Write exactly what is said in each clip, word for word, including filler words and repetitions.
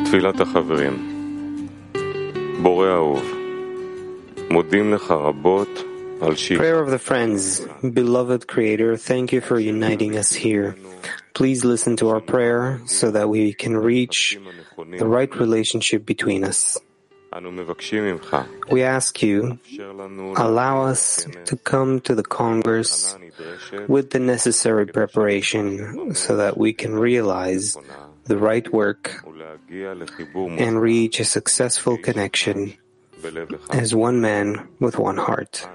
תפילת החברים. בורא אהוב, מודים לך רבות על שיבה. Prayer of the friends, beloved Creator, thank you for uniting us here. Please listen to our prayer so that we can reach the right relationship between us. We ask you, allow us to come to the Congress with the necessary preparation so that we can realize the right work and reach a successful connection as one man with one heart.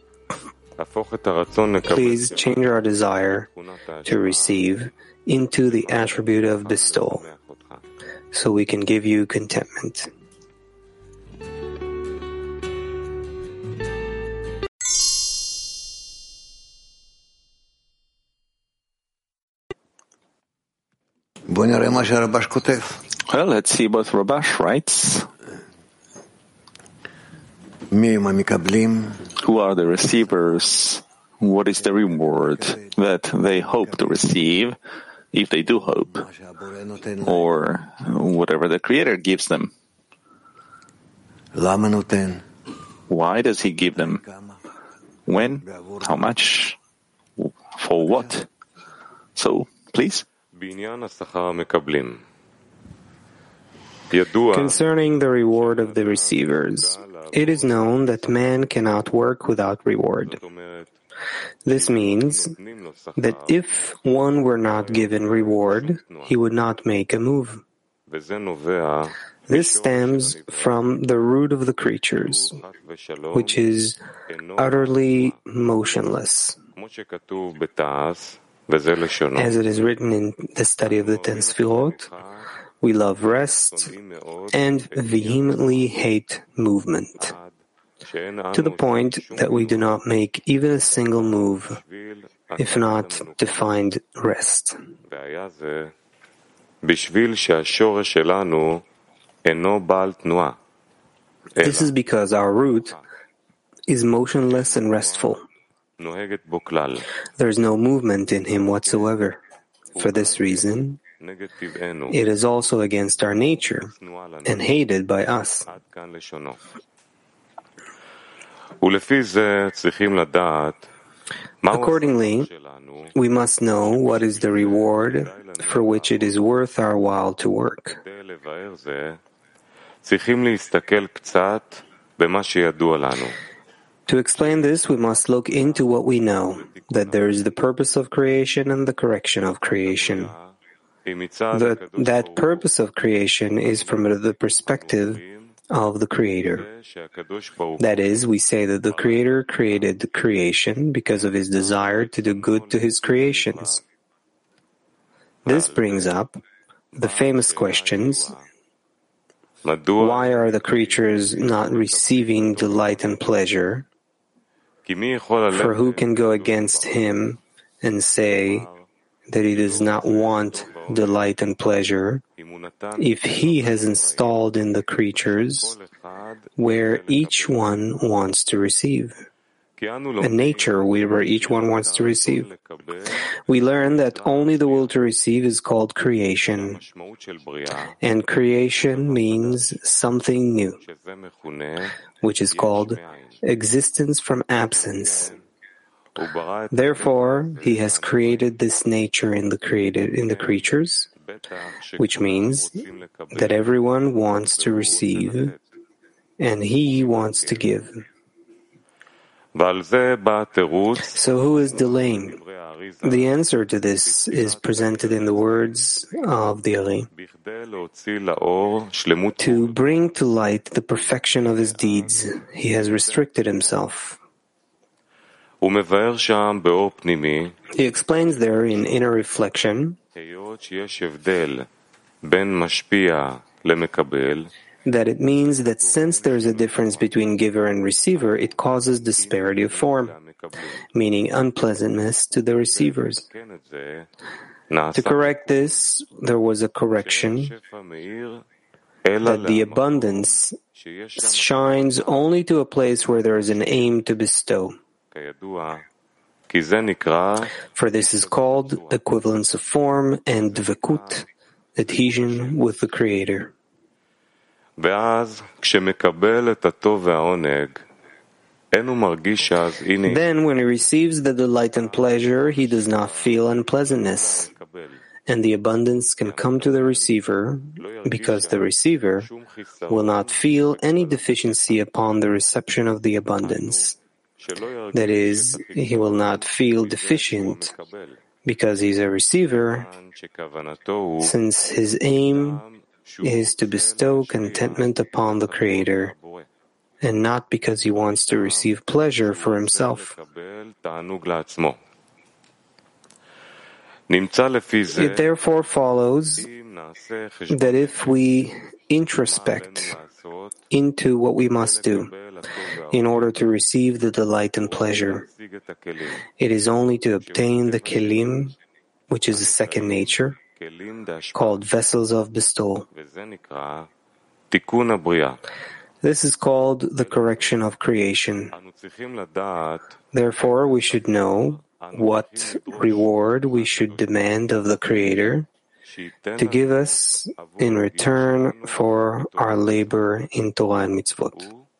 Please change our desire to receive into the attribute of bestowal so we can give you contentment. Well, let's see what Rabash writes. Who are the receivers? What is the reward that they hope to receive, if they do hope, or whatever the Creator gives them? Why does He give them? When? How much? For what? So, please. Concerning the reward of the receivers, it is known that man cannot work without reward. This means that if one were not given reward, he would not make a move. This stems from the root of the creatures, which is utterly motionless. As it is written in the study of the ten Sfirot, we love rest and vehemently hate movement, to the point that we do not make even a single move, if not to find rest. This is because our root is motionless and restful. There is no movement in him whatsoever. For this reason, it is also against our nature and hated by us. Accordingly, we must know what is the reward for which it is worth our while to work. To explain this, we must look into what we know, that there is the purpose of creation and the correction of creation. That, that purpose of creation is from the perspective of the Creator. That is, we say that the Creator created the creation because of His desire to do good to His creations. This brings up the famous questions: why are the creatures not receiving delight and pleasure? For who can go against Him and say that He does not want delight and pleasure if He has installed in the creatures where each one wants to receive? A nature where each one wants to receive. We learn that only the will to receive is called creation, and creation means something new, which is called existence from absence. Therefore, He has created this nature in the created in the creatures, which means that everyone wants to receive, and He wants to give. So who is delaying? The answer to this is presented in the words of the Ari. To bring to light the perfection of his deeds, he has restricted himself. He explains there in inner reflection that it means that since there is a difference between giver and receiver, it causes disparity of form, meaning unpleasantness to the receivers. To correct this, there was a correction that the abundance shines only to a place where there is an aim to bestow. For this is called equivalence of form and dvekut, adhesion with the Creator. ואז כשמקבל את הטוב והעונג, then, when he receives the delight and pleasure, he does not feel unpleasantness, and the abundance can come to the receiver because the receiver will not feel any deficiency upon the reception of the abundance. That is, he will not feel deficient because he is a receiver, since his aim is to bestow contentment upon the Creator, and not because he wants to receive pleasure for himself. It therefore follows that if we introspect into what we must do in order to receive the delight and pleasure, it is only to obtain the kelim, which is a second nature, called vessels of bestowal. This is called the correction of creation. Therefore, we should know what reward we should demand of the Creator to give us in return for our labor in Torah and mitzvot.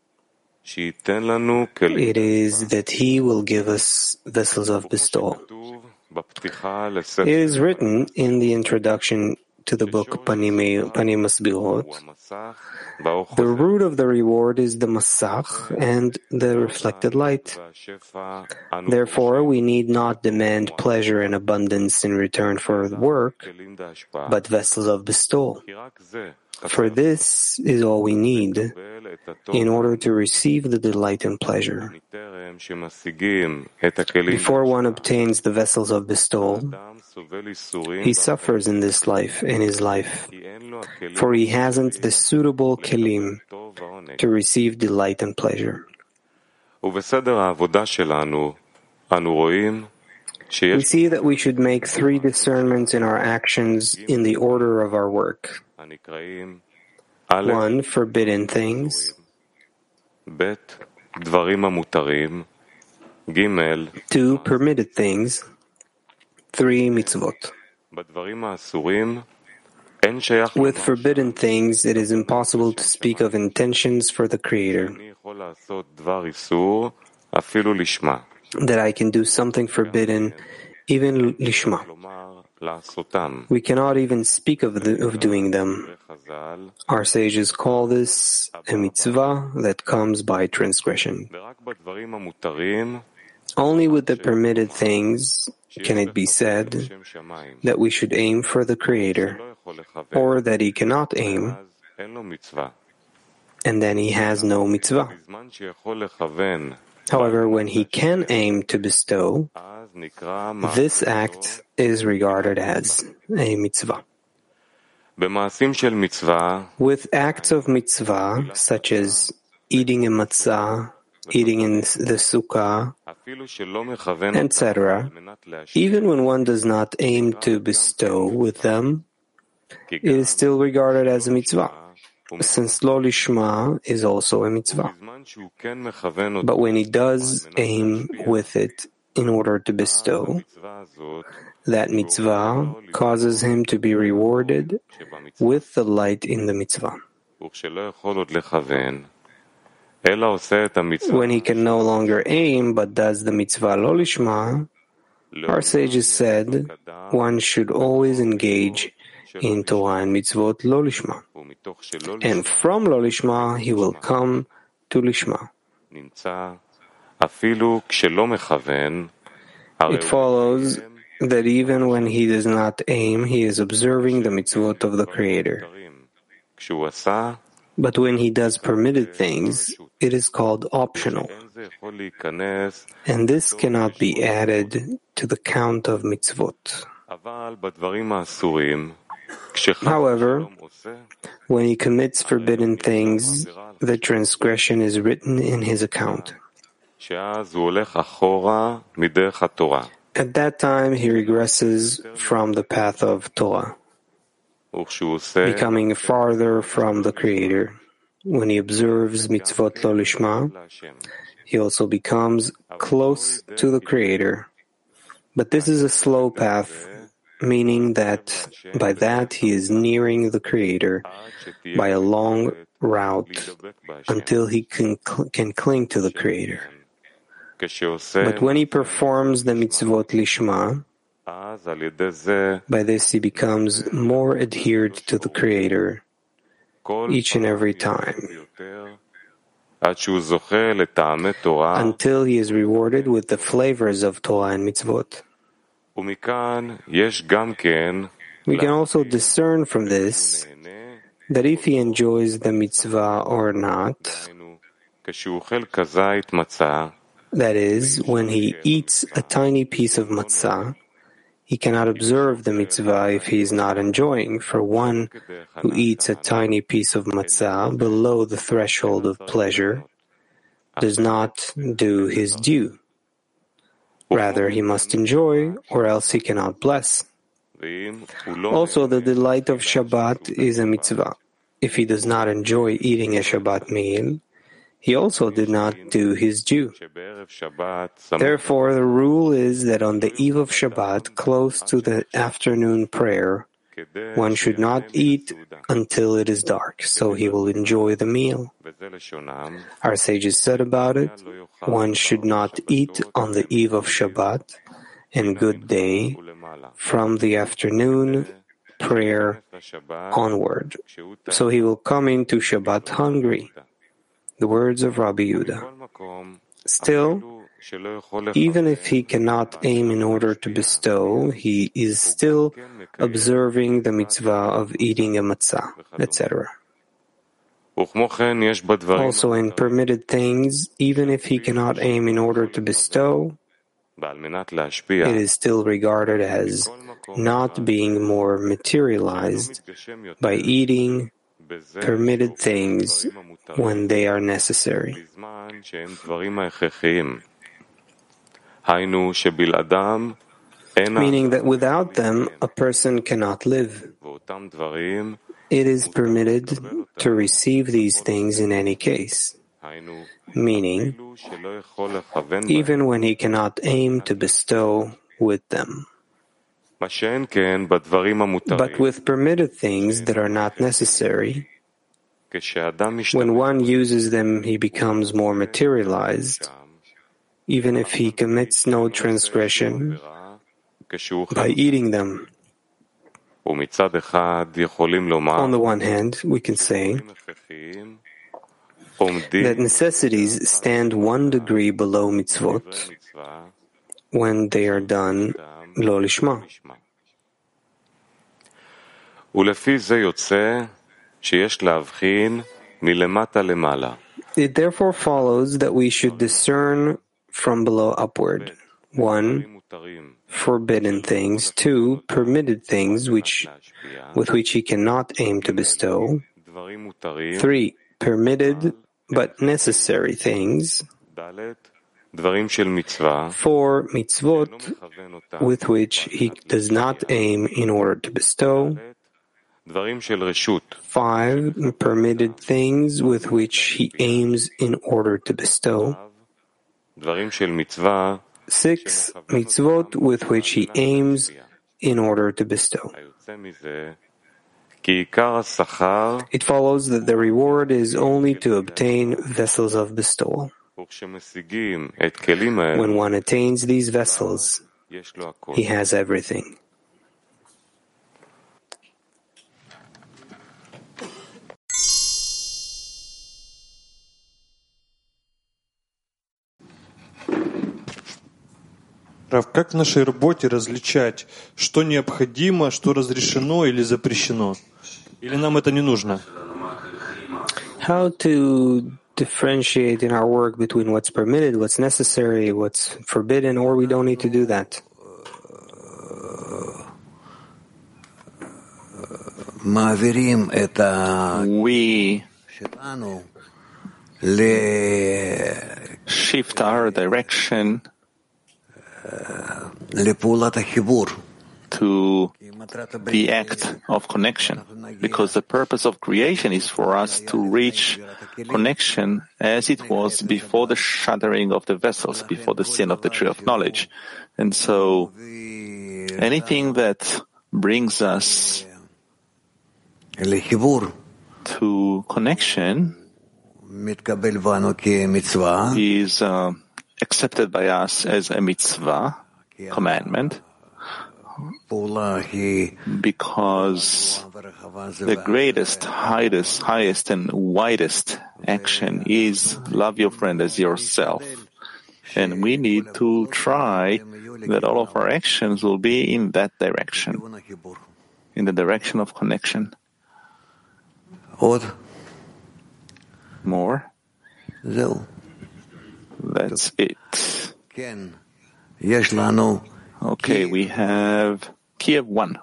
It is that He will give us vessels of bestowal. It is written in the introduction to the book Panim Masbirot, the root of the reward is the masach and the reflected light. Therefore, we need not demand pleasure and abundance in return for the work, but vessels of bestowal. For this is all we need in order to receive the delight and pleasure. Before one obtains the vessels of bestowal, he suffers in this life, in his life, for he hasn't the suitable kelim to receive delight and pleasure. We see that we should make three discernments in our actions in the order of our work. One, forbidden things. Two, permitted things. Three, mitzvot. With forbidden things, it is impossible to speak of intentions for the Creator. That I can do something forbidden, even lishma. We cannot even speak of, the, of doing them. Our sages call this a mitzvah that comes by transgression. Only with the permitted things can it be said that we should aim for the Creator, or that he cannot aim, and then he has no mitzvah. However, when he can aim to bestow, this act is regarded as a mitzvah. With acts of mitzvah, such as eating a matzah, eating in the sukkah, et cetera, even when one does not aim to bestow with them, it is still regarded as a mitzvah, since lo lishma is also a mitzvah. But when he does aim with it in order to bestow, that mitzvah causes him to be rewarded with the light in the mitzvah. When he can no longer aim but does the mitzvah lo lishma, our sages said one should always engage in Torah and mitzvot lo lishma, and from lo lishma he will come to lishma. It follows that even when he does not aim, he is observing the mitzvot of the Creator. But when he does permitted things, it is called optional, and this cannot be added to the count of mitzvot. However, when he commits forbidden things, the transgression is written in his account. At that time, he regresses from the path of Torah, becoming farther from the Creator. When he observes mitzvot lo lishma, he also becomes close to the Creator. But this is a slow path meaning that by that he is nearing the Creator by a long route until he can, cl- can cling to the Creator. But when he performs the mitzvot lishma, by this he becomes more adhered to the Creator each and every time, until he is rewarded with the flavors of Torah and mitzvot. We can also discern from this that if he enjoys the mitzvah or not, that is, when he eats a tiny piece of matzah, he cannot observe the mitzvah if he is not enjoying, for one who eats a tiny piece of matzah below the threshold of pleasure does not do his due. Rather, he must enjoy, or else he cannot bless. Also, the delight of Shabbat is a mitzvah. If he does not enjoy eating a Shabbat meal, he also did not do his due. Therefore, the rule is that on the eve of Shabbat, close to the afternoon prayer, one should not eat until it is dark, so he will enjoy the meal. Our sages said about it, one should not eat on the eve of Shabbat and good day from the afternoon prayer onward, so he will come into Shabbat hungry. The words of Rabbi Yehuda. Still, even if he cannot aim in order to bestow, he is still observing the mitzvah of eating a matzah, et cetera. Also, in permitted things, even if he cannot aim in order to bestow, it is still regarded as not being more materialized by eating permitted things when they are necessary. Meaning that without them, a person cannot live. It is permitted to receive these things in any case. Meaning, even when he cannot aim to bestow with them. But with permitted things that are not necessary, when one uses them, he becomes more materialized, even if he commits no transgression by eating them. On the one hand, we can say that necessities stand one degree below mitzvot when they are done lo lishma. It therefore follows that we should discern from below upward. One, forbidden things. Two, permitted things which, with which he cannot aim to bestow. Three, permitted but necessary things. Four, mitzvot, with which he does not aim in order to bestow. Five, permitted things with which he aims in order to bestow. Six, mitzvot with which he aims in order to bestow. It follows that the reward is only to obtain vessels of bestowal. When one attains these vessels, he has everything. Рав, как в нашей работе различать, что необходимо, что разрешено или запрещено? Или нам это не нужно? How to differentiate in our work between what's permitted, what's necessary, what's forbidden, or we don't need to do that? We shift our direction to the act of connection, because the purpose of creation is for us to reach connection as it was before the shattering of the vessels, before the sin of the tree of knowledge. And so Anything that brings us to connection is uh, accepted by us as a mitzvah, commandment, because the greatest, highest, highest and widest action is love your friend as yourself. And we need to try that all of our actions will be in that direction, in the direction of connection. More? That's it. Okay, we have Kiev one.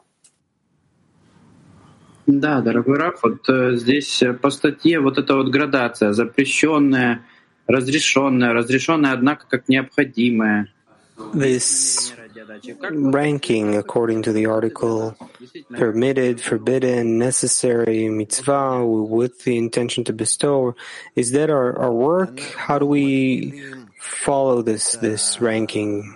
Да, дорогой Раф, вот здесь по статье вот эта вот градация, запрещенная, разрешенная, разрешенная, однако, как необходимая. This ranking, according to the article, permitted, forbidden, necessary, mitzvah, with the intention to bestow, is that our, our work? How do we follow this this ranking?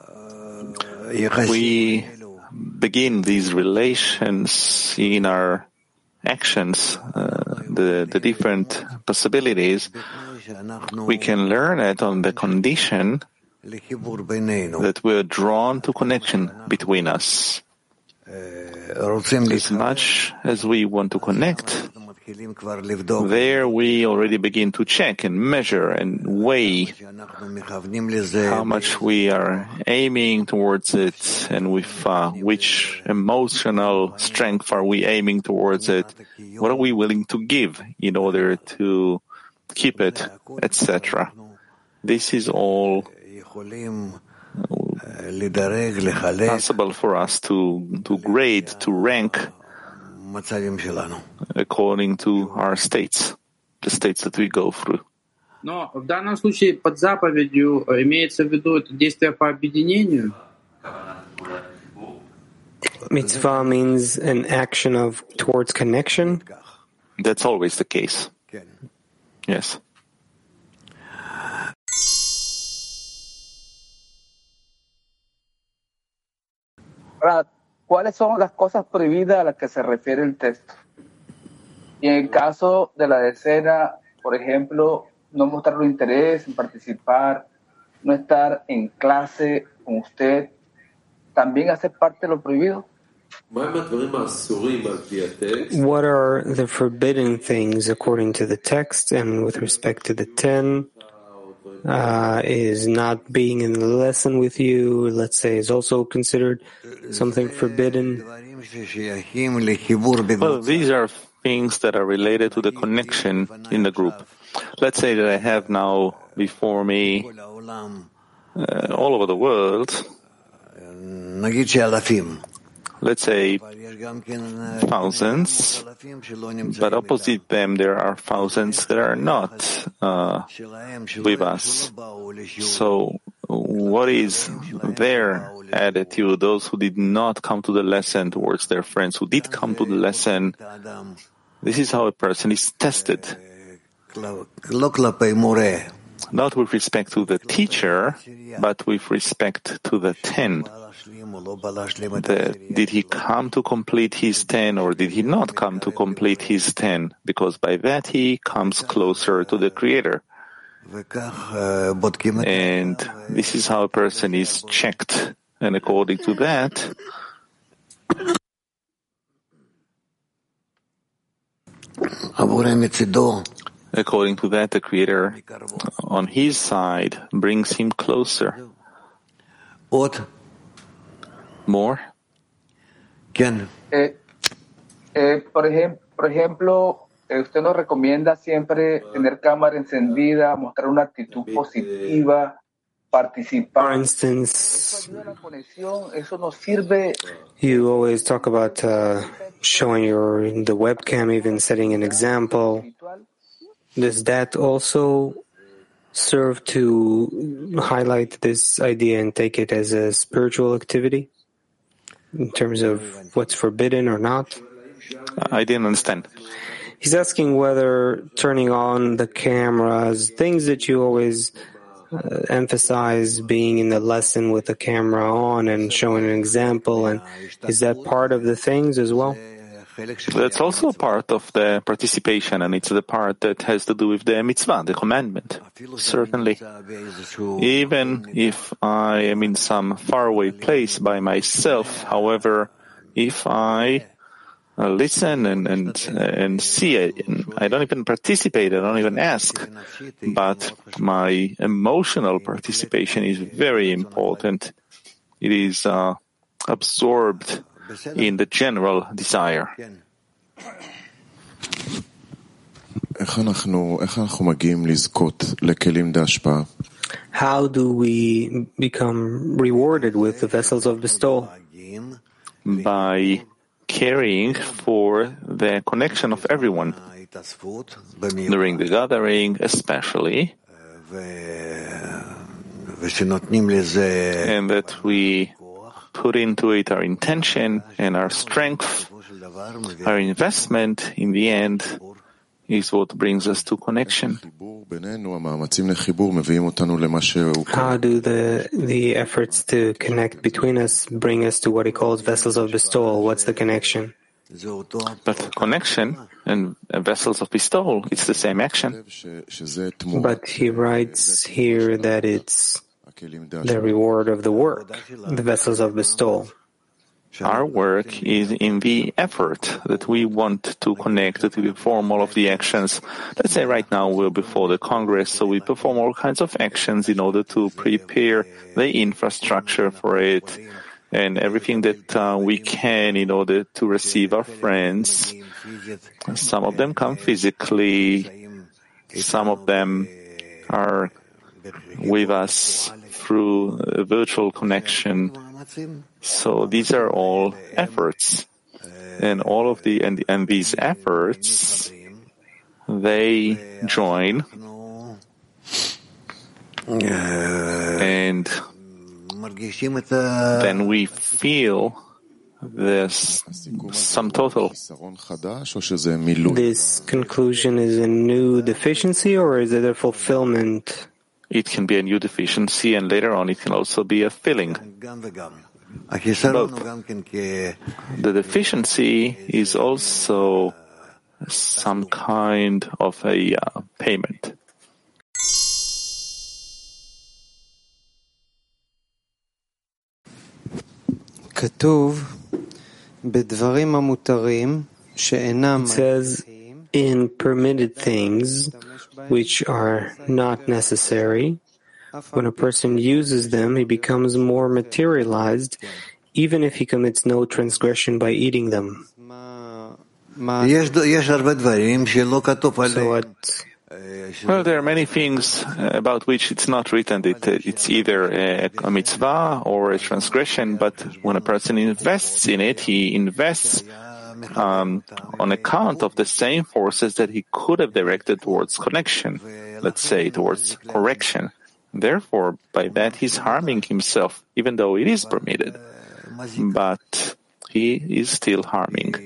We begin these relations in our actions, uh, the, the different possibilities. We can learn it on the condition that we are drawn to connection between us. As much as we want to connect, there we already begin to check and measure and weigh how much we are aiming towards it and with uh, which emotional strength are we aiming towards it, what are we willing to give in order to keep it, et cetera. This is all possible for us to, to grade, to rank according to our states, the states that we go through. Но в данном случае под заповедью имеется в виду это действие по объединению. Mitzvah means an action of towards connection. That's always the case. Yes. ¿Cuáles son las cosas prohibidas a las que se refiere el texto? Y en el caso de la decena, por ejemplo, no mostrar un interés en participar, no estar en clase con usted, ¿también hace parte de lo prohibido? What are the forbidden things according to the text and with respect to the ten? Uh, is not being in the lesson with you, let's say, is also considered something forbidden? Well, these are things that are related to the connection in the group. Let's say that I have now before me uh, all over the world, let's say thousands, but opposite them there are thousands that are not uh, with us. So what is their attitude, those who did not come to the lesson towards their friends, who did come to the lesson? This is how a person is tested. Not with respect to the teacher, but with respect to the ten. The, did he come to complete his ten or did he not come to complete his ten? Because by that he comes closer to the Creator. And this is how a person is checked. And according to that, according to that, the Creator on his side brings him closer. More? Eh, eh, por, ejem- por ejemplo, eh, usted nos recomienda siempre tener cámara encendida, mostrar una actitud positiva, participar. For instance, Eso ayuda a la conexión, eso nos sirve. you always talk about uh, showing your the webcam, even setting an example. Does that also serve to highlight this idea and take it as a spiritual activity in terms of what's forbidden or not? I didn't understand. He's asking whether turning on the cameras, things that you always uh, emphasize being in the lesson with the camera on and showing an example? And is that part of the things as well? That's also part of the participation, and it's the part that has to do with the mitzvah, the commandment. Certainly. Even if I am in some faraway place by myself, however, if I uh, listen and and, uh, and see it, and I don't even participate, I don't even ask, but my emotional participation is very important. It is uh, absorbed in the general desire. How do we become rewarded with the vessels of bestowal? By caring for the connection of everyone during the gathering, especially, and that we put into it our intention and our strength. Our investment, in the end, is what brings us to connection. How do the the efforts to connect between us bring us to what he calls vessels of bestowal? What's the connection? But connection and vessels of bestowal, it's the same action. But he writes here that it's the reward of the work, the vessels of bestowal. Our work is in the effort that we want to connect, to perform all of the actions. Let's say right now we're before the Congress, so we perform all kinds of actions in order to prepare the infrastructure for it and everything that uh, we can in order to receive our friends. Some of them come physically, some of them are with us through a virtual connection. So these are all efforts, and all of the and, and these efforts, they join, and then we feel this sum total. This conclusion is a new deficiency, or is it a fulfillment? It can be a new deficiency, and later on it can also be a filling. Both. The deficiency is also some kind of a uh, payment. It says, in permitted things which are not necessary, when a person uses them, he becomes more materialized, even if he commits no transgression by eating them. So what? Well, there are many things about which it's not written that it's either a, a mitzvah or a transgression, but when a person invests in it, he invests um, on account of the same forces that he could have directed towards connection, let's say towards correction. Therefore, by that he's harming himself, even though it is permitted. But he is still harming,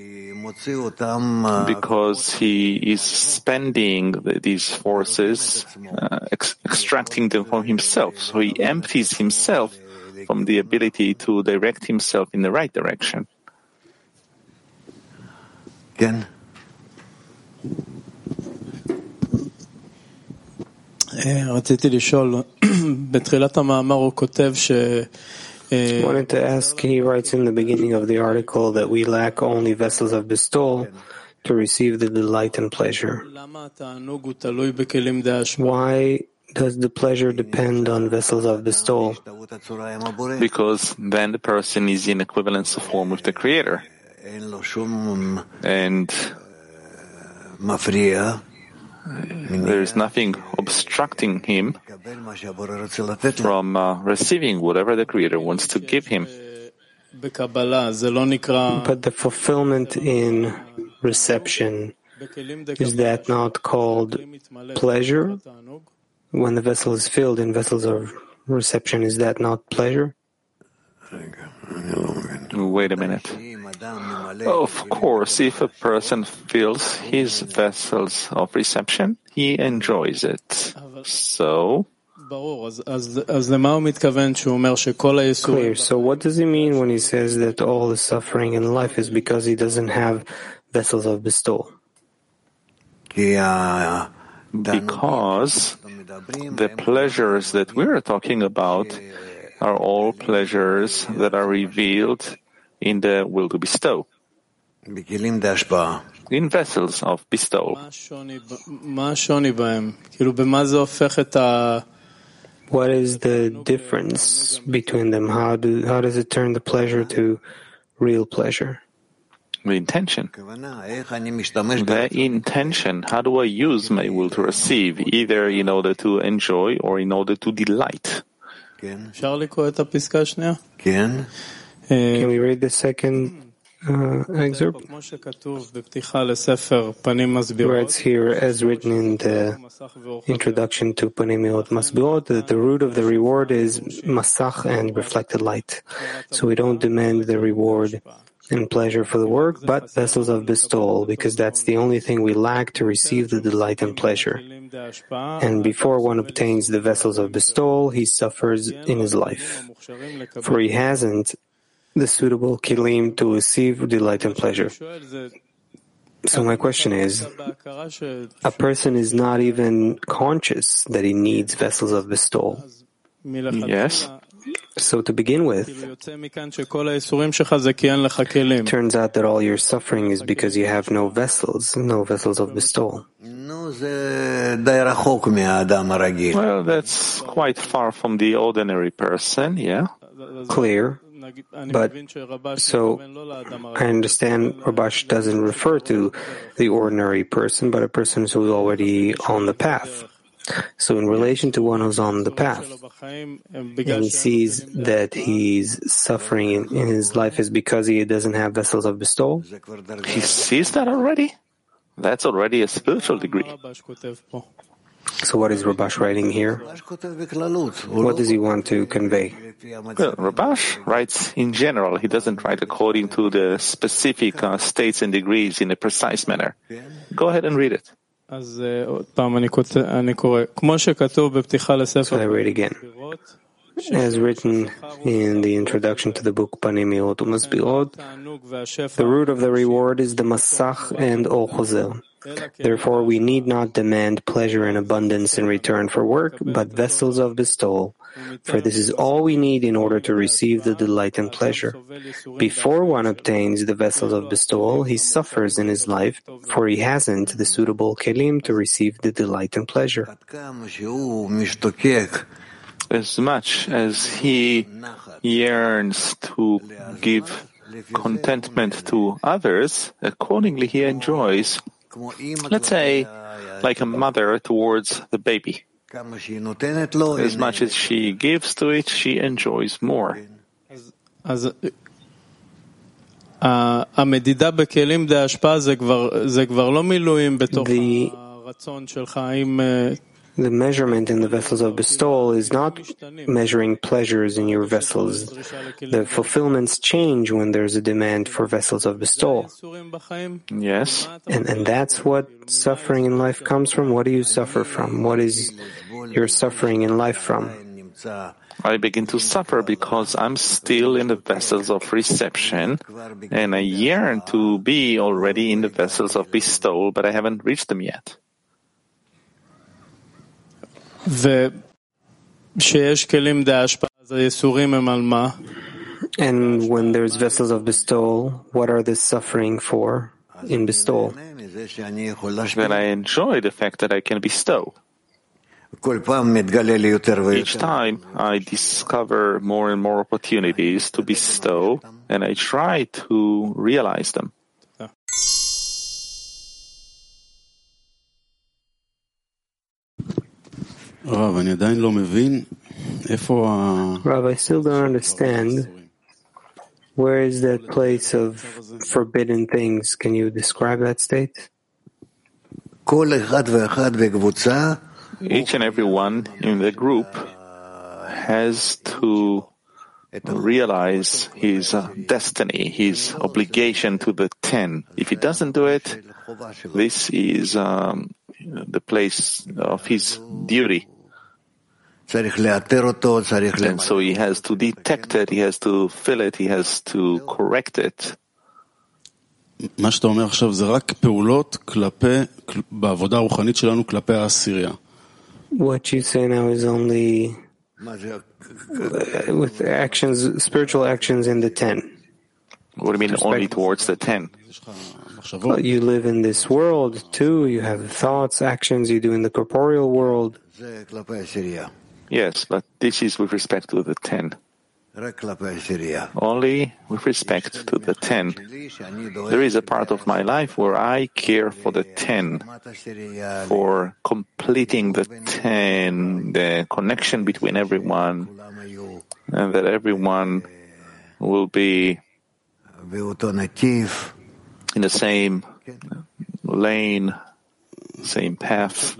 because he is spending these forces, uh, ex- extracting them from himself. So he empties himself from the ability to direct himself in the right direction. Again. רציתי לשאול, בתחילת המאמר הוא כותב ש... I wanted to ask, he writes in the beginning of the article that we lack only vessels of bestowal to receive the delight and pleasure. Why does the pleasure depend on vessels of bestowal? Because then the person is in equivalence of form with the Creator. And there is nothing obstructing him from uh, receiving whatever the Creator wants to give him. But the fulfillment in reception, is that not called pleasure? When the vessel is filled in vessels of reception, is that not pleasure? Wait a minute. Of course, if a person fills his vessels of reception, he enjoys it. So, Clear. So what does he mean when he says that all the suffering in life is because he doesn't have vessels of bestowal? Because the pleasures that we're talking about are all pleasures that are revealed in the will to bestow, in vessels of bestowal. What is the difference between them? How do how does it turn the pleasure to real pleasure? The intention. The intention. How do I use my will to receive, either in order to enjoy or in order to delight? Can we read the second uh, excerpt? It writes here, as written in the introduction to Panei Me'od Masbirot, that the root of the reward is masach and reflected light. So we don't demand the reward and pleasure for the work, but vessels of bestowal, because that's the only thing we lack to receive the delight and pleasure. And before one obtains the vessels of bestowal, he suffers in his life, for he hasn't the suitable kilim to receive delight and pleasure. So my question is, a person is not even conscious that he needs vessels of bestowal. Yes. So to begin with, turns out that all your suffering is because you have no vessels, no vessels of bestowal. Well, that's quite far from the ordinary person, yeah? Clear. But, so, I understand Rabash doesn't refer to the ordinary person, but a person who's already on the path. So in relation to one who's on the path, and he sees that he's suffering in, in his life is because he doesn't have vessels of bestowal? He sees that already? That's already a spiritual degree. So what is Rabash writing here? What does he want to convey? Well, Rabash writes in general. He doesn't write according to the specific uh, states and degrees in a precise manner. Go ahead and read it. So I read again. As written in the introduction to the book Panei Me'od Masbirot, the root of the reward is the masach and ol chozer. Therefore, we need not demand pleasure and abundance in return for work, but vessels of bestowal, for this is all we need in order to receive the delight and pleasure. Before one obtains the vessels of bestowal, he suffers in his life, for he hasn't the suitable kelim to receive the delight and pleasure. As much as he yearns to give contentment to others, accordingly he enjoys, let's say, like a mother towards the baby. As much as she gives to it, she enjoys more. The The measurement in the vessels of bestowal is not measuring pleasures in your vessels. The fulfillments change when there's a demand for vessels of bestowal. Yes. And, and that's what suffering in life comes from? What do you suffer from? What is your suffering in life from? I begin to suffer because I'm still in the vessels of reception, and I yearn to be already in the vessels of bestowal, but I haven't reached them yet. And when there's vessels of bestowal, what are the suffering for in bestowal? Then I enjoy the fact that I can bestow. Each time I discover more and more opportunities to bestow, and I try to realize them. Rav, I still don't understand. Where is that place of forbidden things? Can you describe that state? Each and every one in the group has to realize his destiny, his obligation to the ten. If he doesn't do it, this is um, the place of his duty. And so he has to detect it, he has to feel it, he has to correct it. מה שאתה אומר עכשיו זה רק פעולות כלפי, בעבודה הרוחנית שלנו כלפי העשירייה. What you say now is only with actions, spiritual actions in the ten. What do you mean only towards the ten? Well, you live in this world too, you have thoughts, actions you do in the corporeal world. Yes, but this is with respect to the ten. Only with respect to the ten. There is a part of my life where I care for the ten, for completing the ten, the connection between everyone, and that everyone will be in the same lane, same path.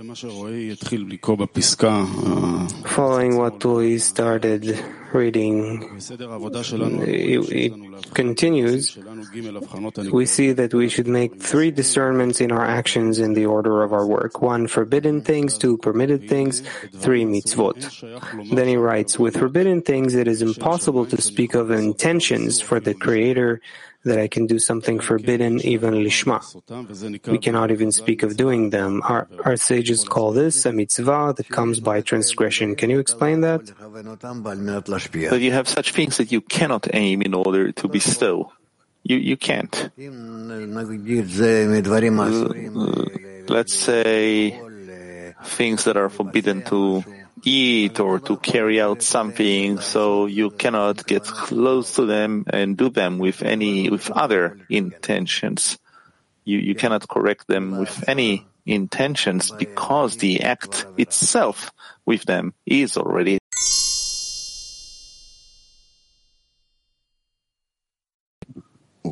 Following what Louis started reading, it, it continues. We see that we should make three discernments in our actions in the order of our work. One, forbidden things. Two, permitted things. Three, mitzvot. Then he writes, with forbidden things, it is impossible to speak of intentions for the Creator that I can do something forbidden, even lishma. We cannot even speak of doing them. Our, our sages call this a mitzvah that comes by transgression. Can you explain that? But you have such things that you cannot aim in order to bestow. You you can't. Let's say things that are forbidden to eat or to carry out something, so you cannot get close to them and do them with any with other intentions. You you cannot correct them with any intentions because the act itself with them is already. He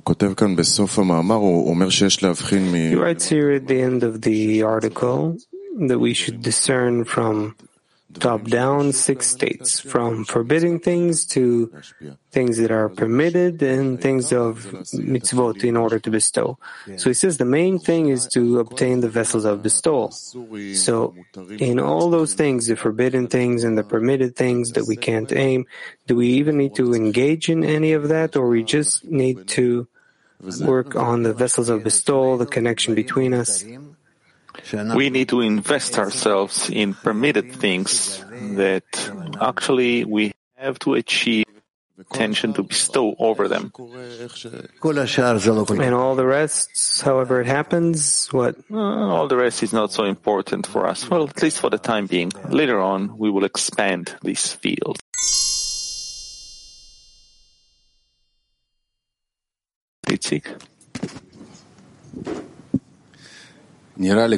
writes here at the end of the article that we should discern from top down six states, from forbidding things to things that are permitted and things of mitzvot in order to bestow. So he says the main thing is to obtain the vessels of bestowal. So in all those things, the forbidden things and the permitted things that we can't aim, do we even need to engage in any of that, or we just need to work on the vessels of bestowal, the connection between us? We need to invest ourselves in permitted things that actually we have to achieve attention to bestow over them. And all the rest, however it happens, what? Uh, all the rest is not so important for us. Well, at least for the time being. Later on, we will expand this field. Itzik. I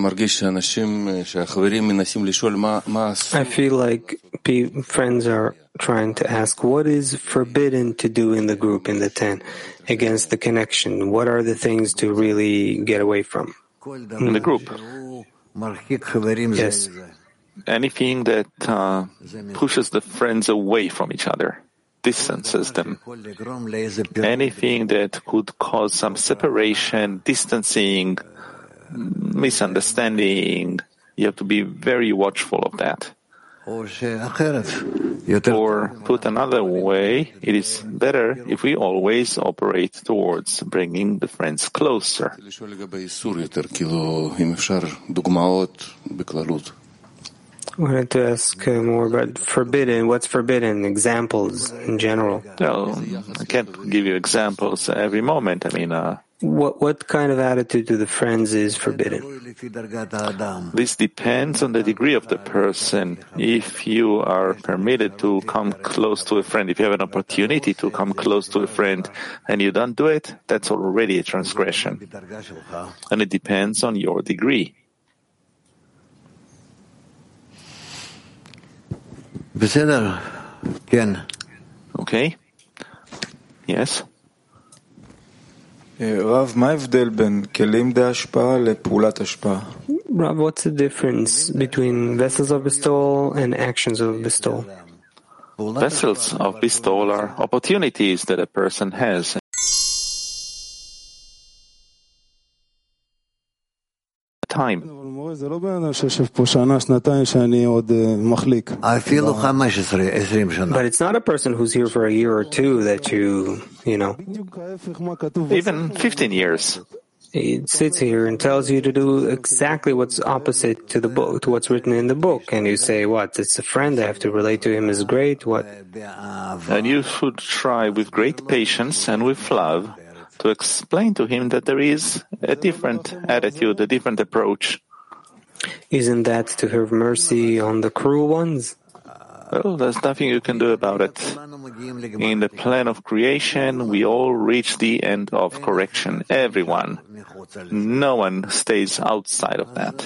feel like friends are trying to ask, what is forbidden to do in the group, in the ten, against the connection? What are the things to really get away from? In the group? Yes. Anything that uh, pushes the friends away from each other, distances them. Anything that could cause some separation, distancing, misunderstanding. You have to be very watchful of that. Or put another way, it is better if we always operate towards bringing the friends closer. I wanted to ask uh, more about forbidden. What's forbidden? Examples in general. Well, I can't give you examples every moment. I mean, uh, What what kind of attitude to the friends is forbidden? This depends on the degree of the person. If you are permitted to come close to a friend, if you have an opportunity to come close to a friend and you don't do it, that's already a transgression. And it depends on your degree. Okay? Yes? Rav, what's the difference between vessels of bestowal and actions of bestowal? Vessels of bestowal are opportunities that a person has. time. But it's not a person who's here for a year or two that you, you know. Even fifteen years. He sits here and tells you to do exactly what's opposite to the book, to what's written in the book. And you say, what? It's a friend. I have to relate to him as great. What? And you should try with great patience and with love to explain to him that there is a different attitude, a different approach. Isn't that to have mercy on the cruel ones? Well, there's nothing you can do about it. In the plan of creation, we all reach the end of correction. Everyone. No one stays outside of that.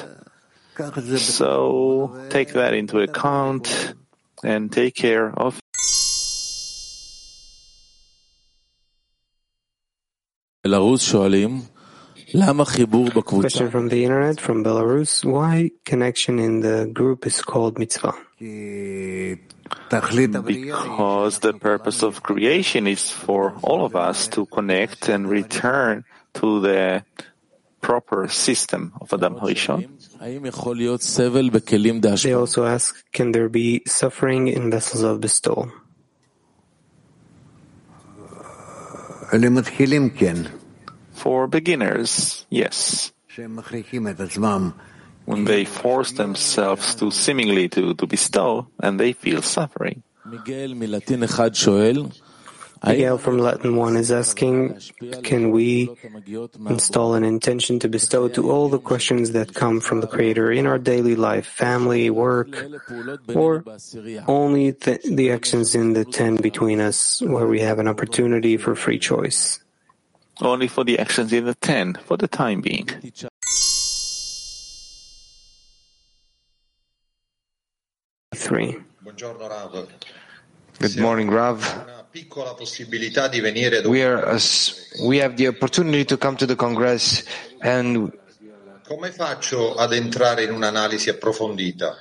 So take that into account and take care of Question from the internet, from Belarus. Why connection in the group is called mitzvah? Because the purpose of creation is for all of us to connect and return to the proper system of Adam Harishon. They also ask, can there be suffering in vessels of bestowal? For beginners, yes. When they force themselves to seemingly to, to bestow, and they feel suffering. Miguel from Latin one is asking, can we install an intention to bestow to all the questions that come from the Creator in our daily life, family, work, or only the, the actions in the ten between us where we have an opportunity for free choice? Only for the actions in the ten, for the time being. Three. Good morning, Rav. We are as, we have the opportunity to come to the Congress, and come faccio ad entrare in un'analisi approfondita?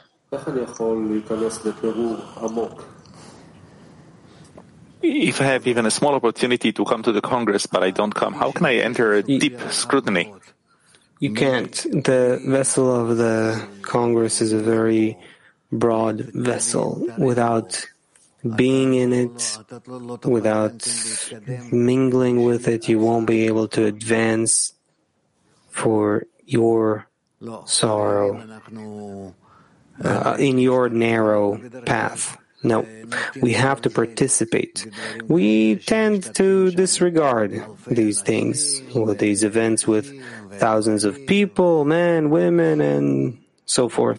If I have even a small opportunity to come to the Congress, but I don't come, how can I enter a deep scrutiny? You can't. The vessel of the Congress is a very broad vessel. Without being in it, without mingling with it, you won't be able to advance for your sorrow uh, in your narrow path. No, we have to participate. We tend to disregard these things, with these events with thousands of people, men, women, and so forth.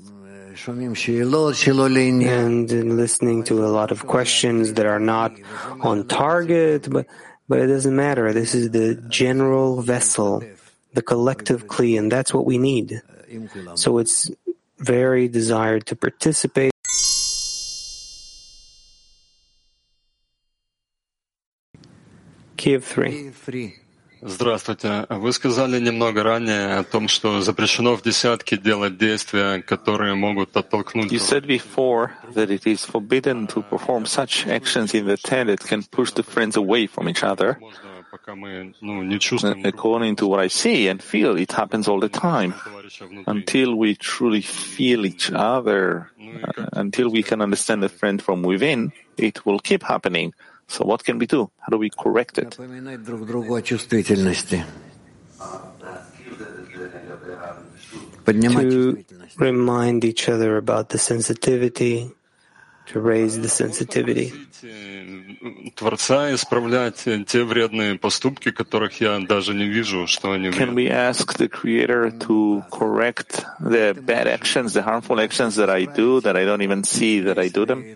And listening to a lot of questions that are not on target, but, but it doesn't matter. This is the general vessel, the collective kli, and that's what we need. So it's very desired to participate. Kiev three. Здравствуйте. Вы сказали немного ранее о том, что запрещено в десятке делать действия, которые могут оттолкнуть. You said before that it is forbidden to perform such actions in the ten that can push the friends away from each other. According to what I see and feel, it happens all the time. Until we truly feel each other, uh, until we can understand the friend from within, it will keep happening. So what can we do? How do we correct it? To remind each other about the sensitivity, to raise the sensitivity. Творца исправлять те вредные поступки, которых я даже не вижу, что они. Can we ask the Creator to correct the bad actions, the harmful actions that I do, that I don't even see that I do them?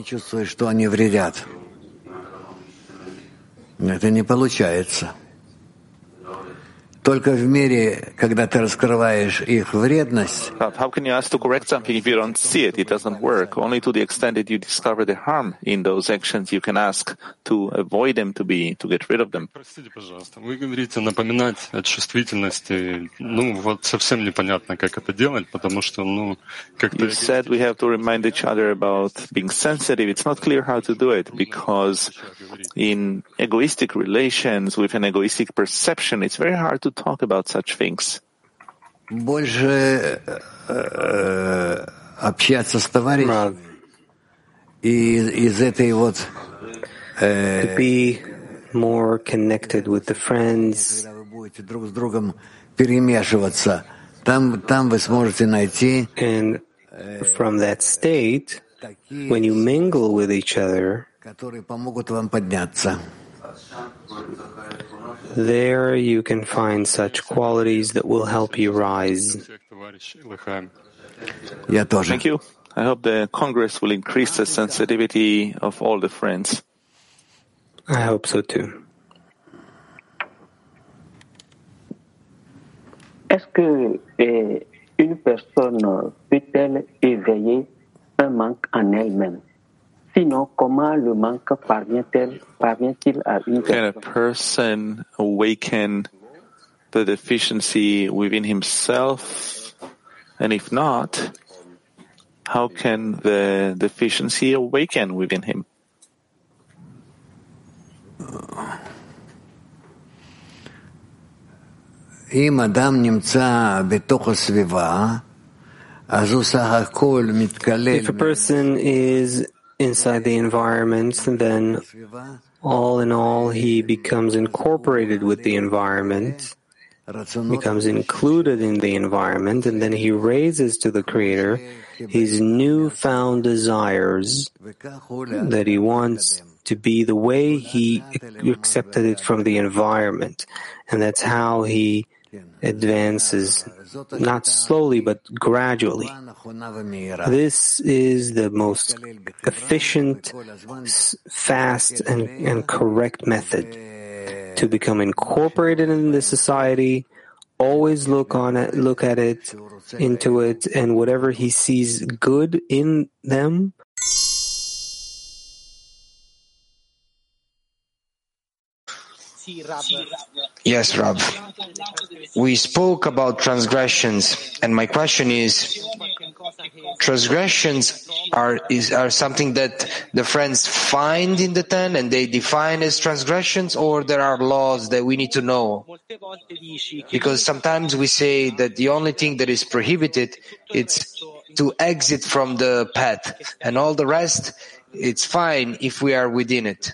Это не получается. Только в мире, когда ты раскрываешь их вредность. How can you ask to correct something if you don't see it? It doesn't work. Only to the extent that you discover the harm in those actions, you can ask to avoid them, to be, to get rid of them. Простите, пожалуйста. Вы говорите напоминать о чувствительности. Ну, вот совсем непонятно, как это делать, потому что, ну, как-то. You said we have to remind each other about being sensitive. It's not clear how to do it because in egoistic relations with an egoistic perception, it's very hard to talk about such things. больше общаться с товарищем и из этой вот to be more connected with the friends. друг с другом перемешиваться. Там, там вы сможете найти. And from that state, when you mingle with each other, которые помогут вам подняться. There you can find such qualities that will help you rise. Thank you. I hope the Congress will increase the sensitivity of all the friends. I hope so too. Est-ce que eh, une personne peut-elle éveiller un manque en elle-même? Sinon, comment le manque parvient-elle, parvient-il à une Can a personne? person awaken the deficiency within himself? And if not, how can the deficiency awaken within him? אם אדם נמצא בתוך הסביבה, אז הוא סך הכל מתקלל. If a person is inside the environment, then all in all he becomes incorporated with the environment, becomes included in the environment, and then he raises to the Creator his newfound desires that he wants to be the way he accepted it from the environment. And that's how he advances, not slowly but gradually. This is the most efficient, fast, and, and correct method to become incorporated in the society. Always look on it, look at it, into it, and whatever he sees good in them, Yes, Rav. We spoke about transgressions, and my question is, transgressions are is are something that the friends find in the ten and they define as transgressions, or there are laws that we need to know? Because sometimes we say that the only thing that is prohibited is to exit from the path, and all the rest, it's fine if we are within it.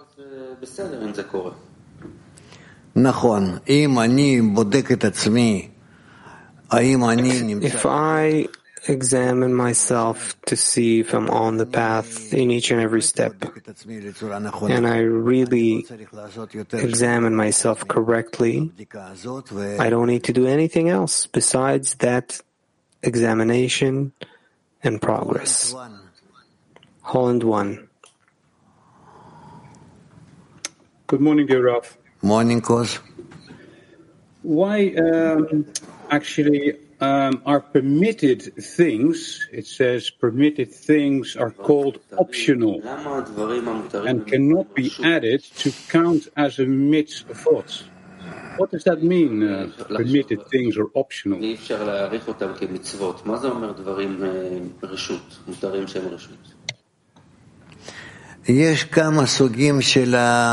נכון, אם אני בודק את עצמי, האם אני נמצא... If I examine myself to see if I'm on the path in each and every step, and I really examine myself correctly, I don't need to do anything else besides that examination and progress. Holland one. Good morning, dear Rav. Morning, Koz. Why um, actually um, are permitted things, it says permitted things are called optional and cannot be added to count as a mitzvot? What does that mean, uh, permitted things are optional? יש כמה סוגים של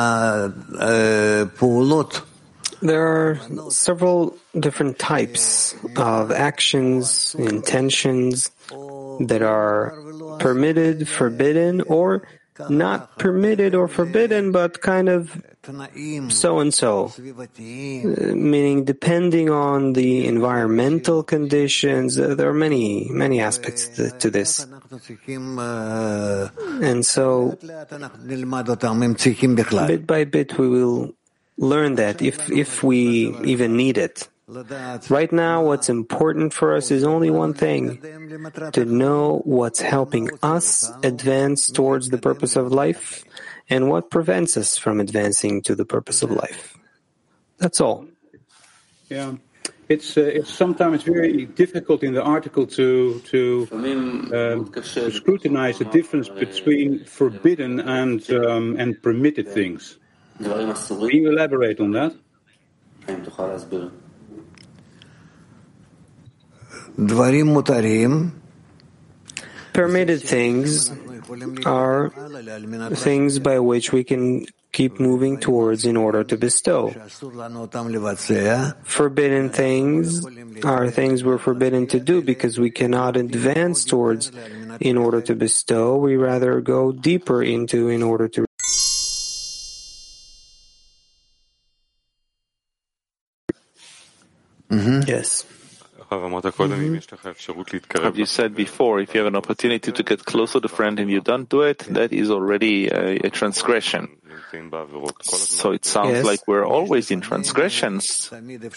הפעולות. There are several different types of actions, intentions that are permitted, forbidden, or not permitted or forbidden, but kind of so-and-so, meaning depending on the environmental conditions. There are many, many aspects to this. And so, bit by bit, we will learn that if, if we even need it. Right now, what's important for us is only one thing: to know what's helping us advance towards the purpose of life and what prevents us from advancing to the purpose of life. That's all. Yeah. It's uh, it's sometimes very difficult in the article to to, um, to scrutinize the difference between forbidden and um, and permitted things. Can you elaborate on that? דברים מותרים. Permitted things are things by which we can keep moving towards in order to bestow. Forbidden things are things we're forbidden to do because we cannot advance towards in order to bestow. We rather go deeper into in order to. Mm-hmm. Yes. Mm-hmm. You said before, if you have an opportunity to get close to the friend and you don't do it, that is already a, a transgression. So it sounds yes. like we're always in transgressions.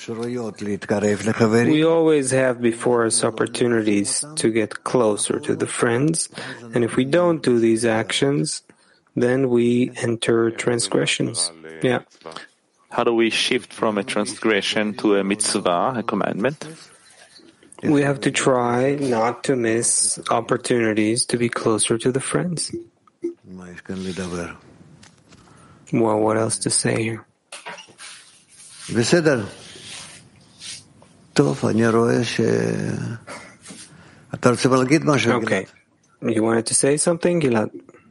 We always have before us opportunities to get closer to the friends, and if we don't do these actions, then we enter transgressions. Yeah. How do we shift from a transgression to a mitzvah, a commandment? We have to try not to miss opportunities to be closer to the friends. Well, what else to say here? Okay. You wanted to say something, Gilad?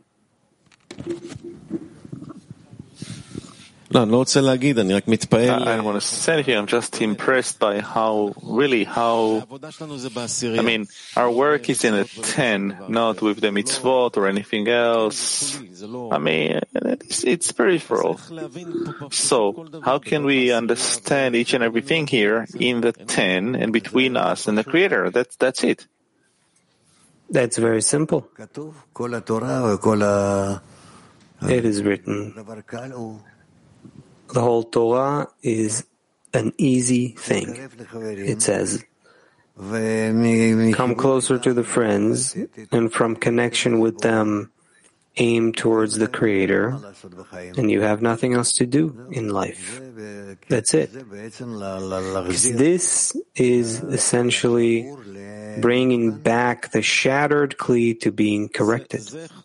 I don't want to say anything. I'm just impressed by how, really, how, I mean, our work is in a ten, not with the mitzvot or anything else. I mean, it's, it's peripheral. So, how can we understand each and everything here in the ten and between us and the Creator? That's, that's it. That's very simple. It is written. The whole Torah is an easy thing. It says, come closer to the friends, and from connection with them, aim towards the Creator, and you have nothing else to do in life. That's it. Because this is essentially bringing back the shattered kli to being corrected.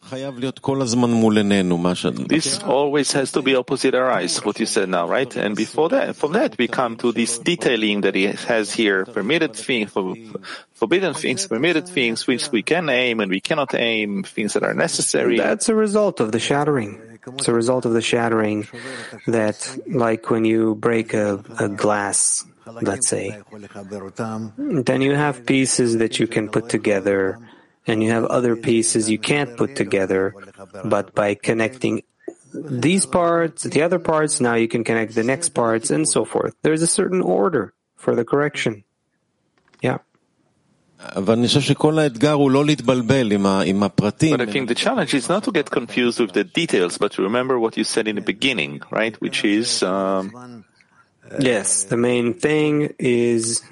This always has to be opposite our eyes, what you said now, right? And before that, from that we come to this detailing that he has here, permitted things, forbidden things, permitted things, which we can aim and we cannot aim, things that are necessary. That's a result of the shattering. It's a result of the shattering that, like when you break a, a glass, let's say, then you have pieces that you can put together, and you have other pieces you can't put together, but by connecting these parts, the other parts, now you can connect the next parts, and so forth. There's a certain order for the correction. Yeah. But I think the challenge is not to get confused with the details, but to remember what you said in the beginning, right? Which is... Um, yes, the main thing is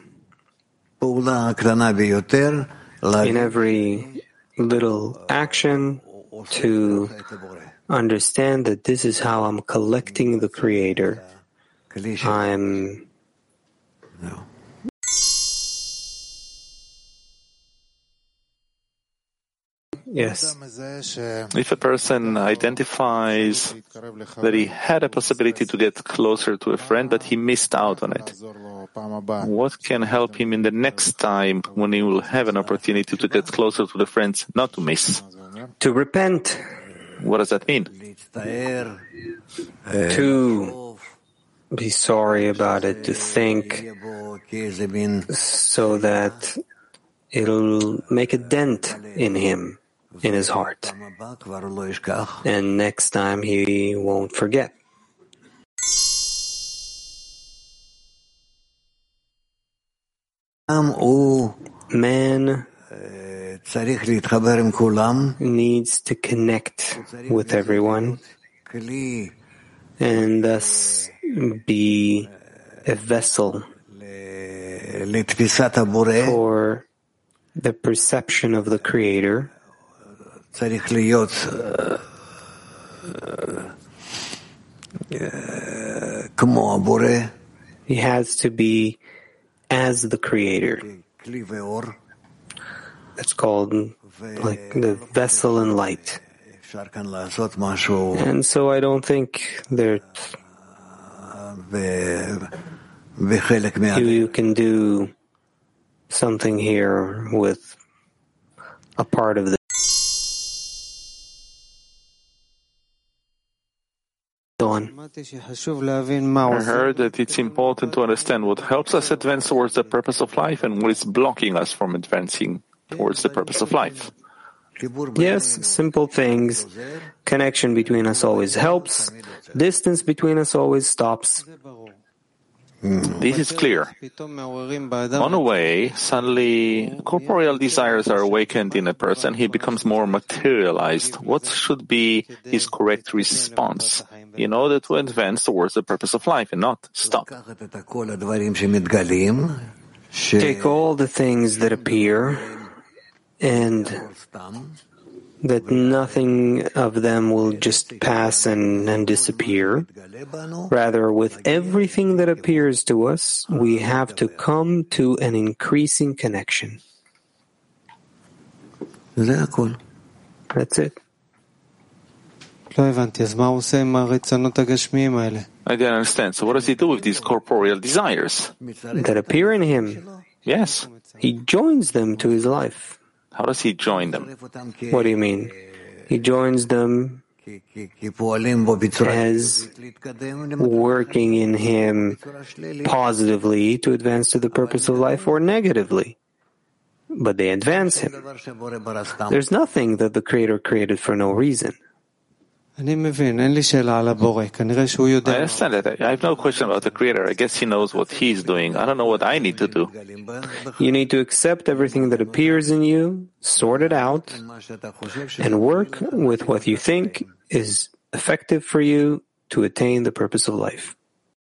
in every little action to understand that this is how I'm collecting the Creator. I'm... Yes. If a person identifies that he had a possibility to get closer to a friend, but he missed out on it, what can help him in the next time when he will have an opportunity to get closer to the friends, not to miss? To repent. What does that mean? To be sorry about it, to think so that it'll make a dent in him, in his heart. And next time he won't forget. Man needs to connect with everyone and thus be a vessel for the perception of the Creator. He has to be as the Creator. That's called like the vessel and light. And so I don't think that you, you can do something here with a part of the heard that it's important to understand what helps us advance towards the purpose of life and what is blocking us from advancing towards the purpose of life. Yes, simple things. Connection between us always helps. Distance between us always stops. This is clear. On a way, suddenly corporeal desires are awakened in a person. He becomes more materialized. What should be his correct response in order to advance towards the purpose of life and not stop? Take all the things that appear and that nothing of them will just pass and, and disappear. Rather, with everything that appears to us, we have to come to an increasing connection. That's it. I didn't understand. So what does he do with these corporeal desires that appear in him? Yes. He joins them to his life. How does he join them? What do you mean? He joins them as working in him positively to advance to the purpose of life, or negatively. But they advance him. There's nothing that the Creator created for no reason. I understand that. I have no question about the Creator. I guess He knows what He's doing. I don't know what I need to do. You need to accept everything that appears in you, sort it out, and work with what you think is effective for you to attain the purpose of life.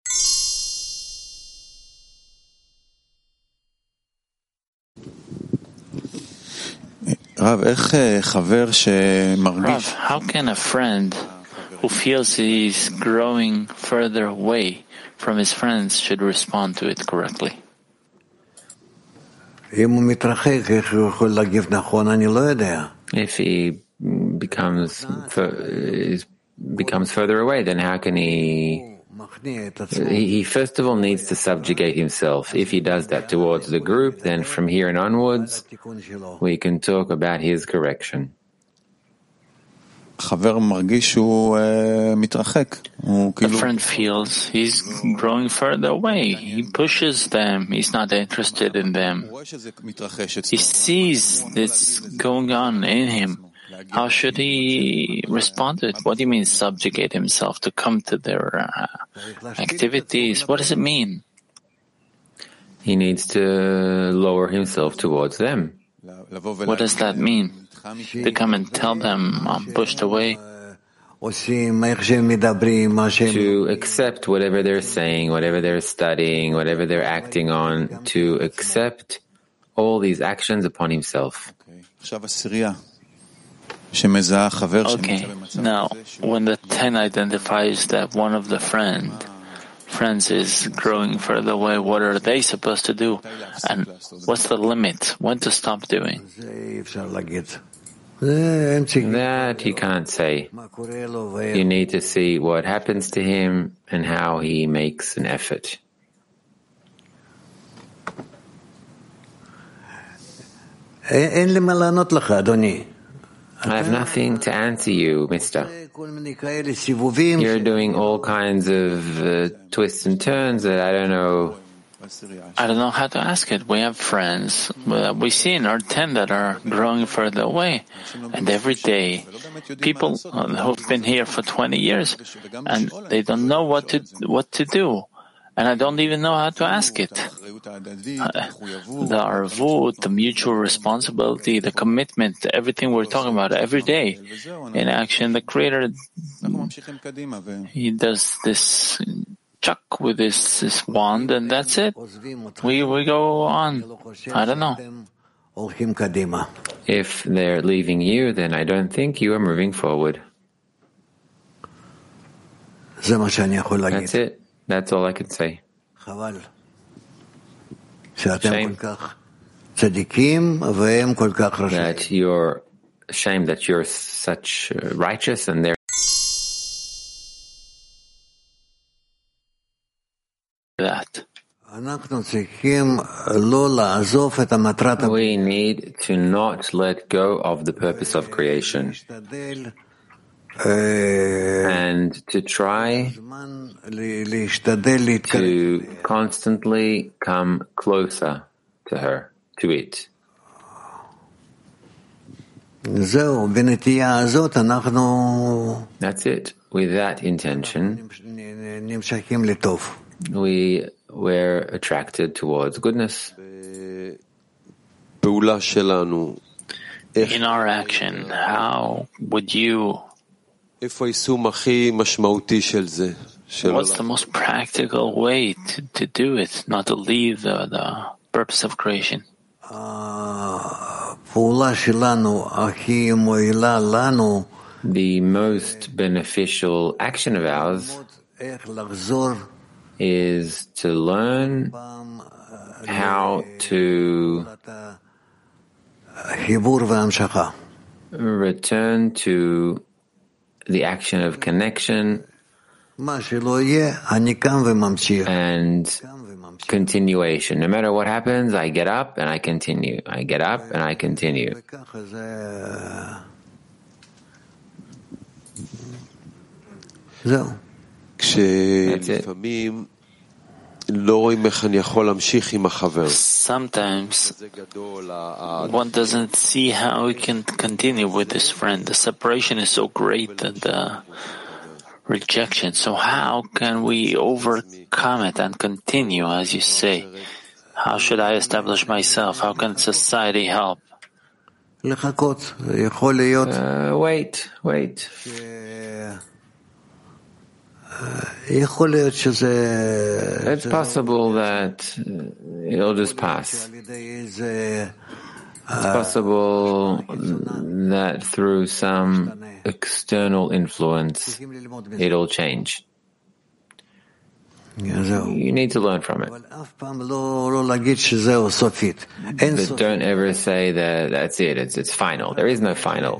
Rav, how can a friend who feels he's growing further away from his friends should respond to it correctly? If he becomes is, becomes further away, then how can he? He first of all needs to subjugate himself. If he does that towards the group, then from here and onwards, we can talk about his correction. A friend feels he's growing further away. He pushes them. He's not interested in them. He sees this going on in him. How should he respond to it? What do you mean subjugate himself, to come to their uh, activities? What does it mean? He needs to lower himself towards them. What does that mean? To come and tell them I'm pushed away? To accept whatever they're saying, whatever they're studying, whatever they're acting on, to accept all these actions upon himself. Okay, now, when the ten identifies that one of the friend, friends is growing further away, what are they supposed to do? And what's the limit? When to stop doing? That you can't say. You need to see what happens to him and how he makes an effort. I have nothing to answer you, mister. You're doing all kinds of uh, twists and turns that I don't know. I don't know how to ask it. We have friends we see in our tent that are growing further away. And every day, people who've been here for twenty years, and they don't know what to what to do. And I don't even know how to ask it. Uh, the arvut, the mutual responsibility, the commitment, everything we're talking about every day in action, the Creator, He does this chuck with this, this wand, and that's it. We we go on. I don't know. If they're leaving you, then I don't think you are moving forward. That's it. That's all I can say. Shame that you're shame that you're such righteous and they're that. We need to not let go of the purpose of creation. and to try to constantly come closer to her, to it. That's it. With that intention, we were attracted towards goodness. In our action, how would you, what's the most practical way to, to do it, not to leave the, the purpose of creation? The most beneficial action of ours is to learn how to return to the action of connection and continuation. No matter what happens, I get up and I continue. I get up and I continue. That's it. Sometimes one doesn't see how we can continue with this friend. The separation is so great, that the rejection. So how can we overcome it and continue, as you say? How should I establish myself? How can society help? Uh, wait, wait. It's possible that it'll just pass. It's possible that through some external influence, it'll change. You need to learn from it. But don't ever say that that's it, it's, it's final. There is no final.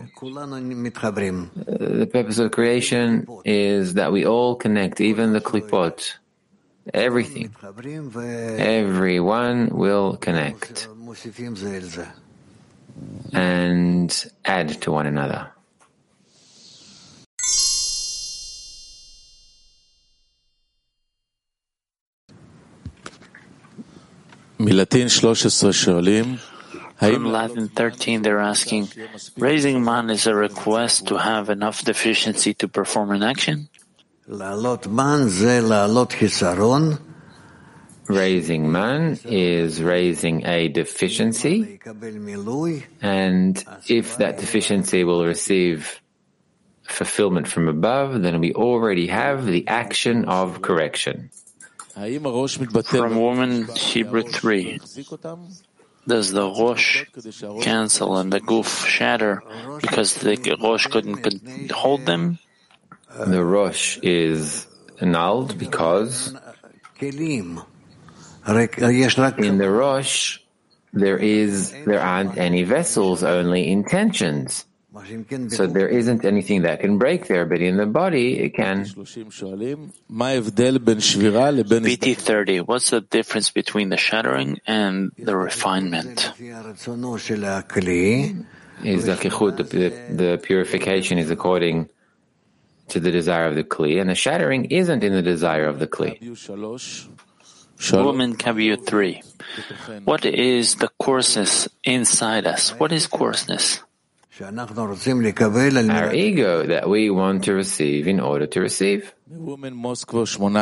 The purpose of creation is that we all connect, even the klipot. Everything. Everyone will connect and add to one another. From Latin thirteen, they're asking, raising man is a request to have enough deficiency to perform an action? Raising man is raising a deficiency, and if that deficiency will receive fulfillment from above, then we already have the action of correction. From Woman Hebrew three, does the Rosh cancel and the Guf shatter because the Rosh couldn't hold them? The Rosh is annulled because in the Rosh there is there aren't any vessels, only intentions. So there isn't anything that can break there, but in the body it can. B T thirty, what's the difference between the shattering and the refinement? Is the kichut, the, the purification is according to the desire of the kli, and the shattering isn't in the desire of the kli. Woman Kabiyu three, what is the coarseness inside us? What is coarseness? Our ego that we want to receive in order to receive. Woman Moscow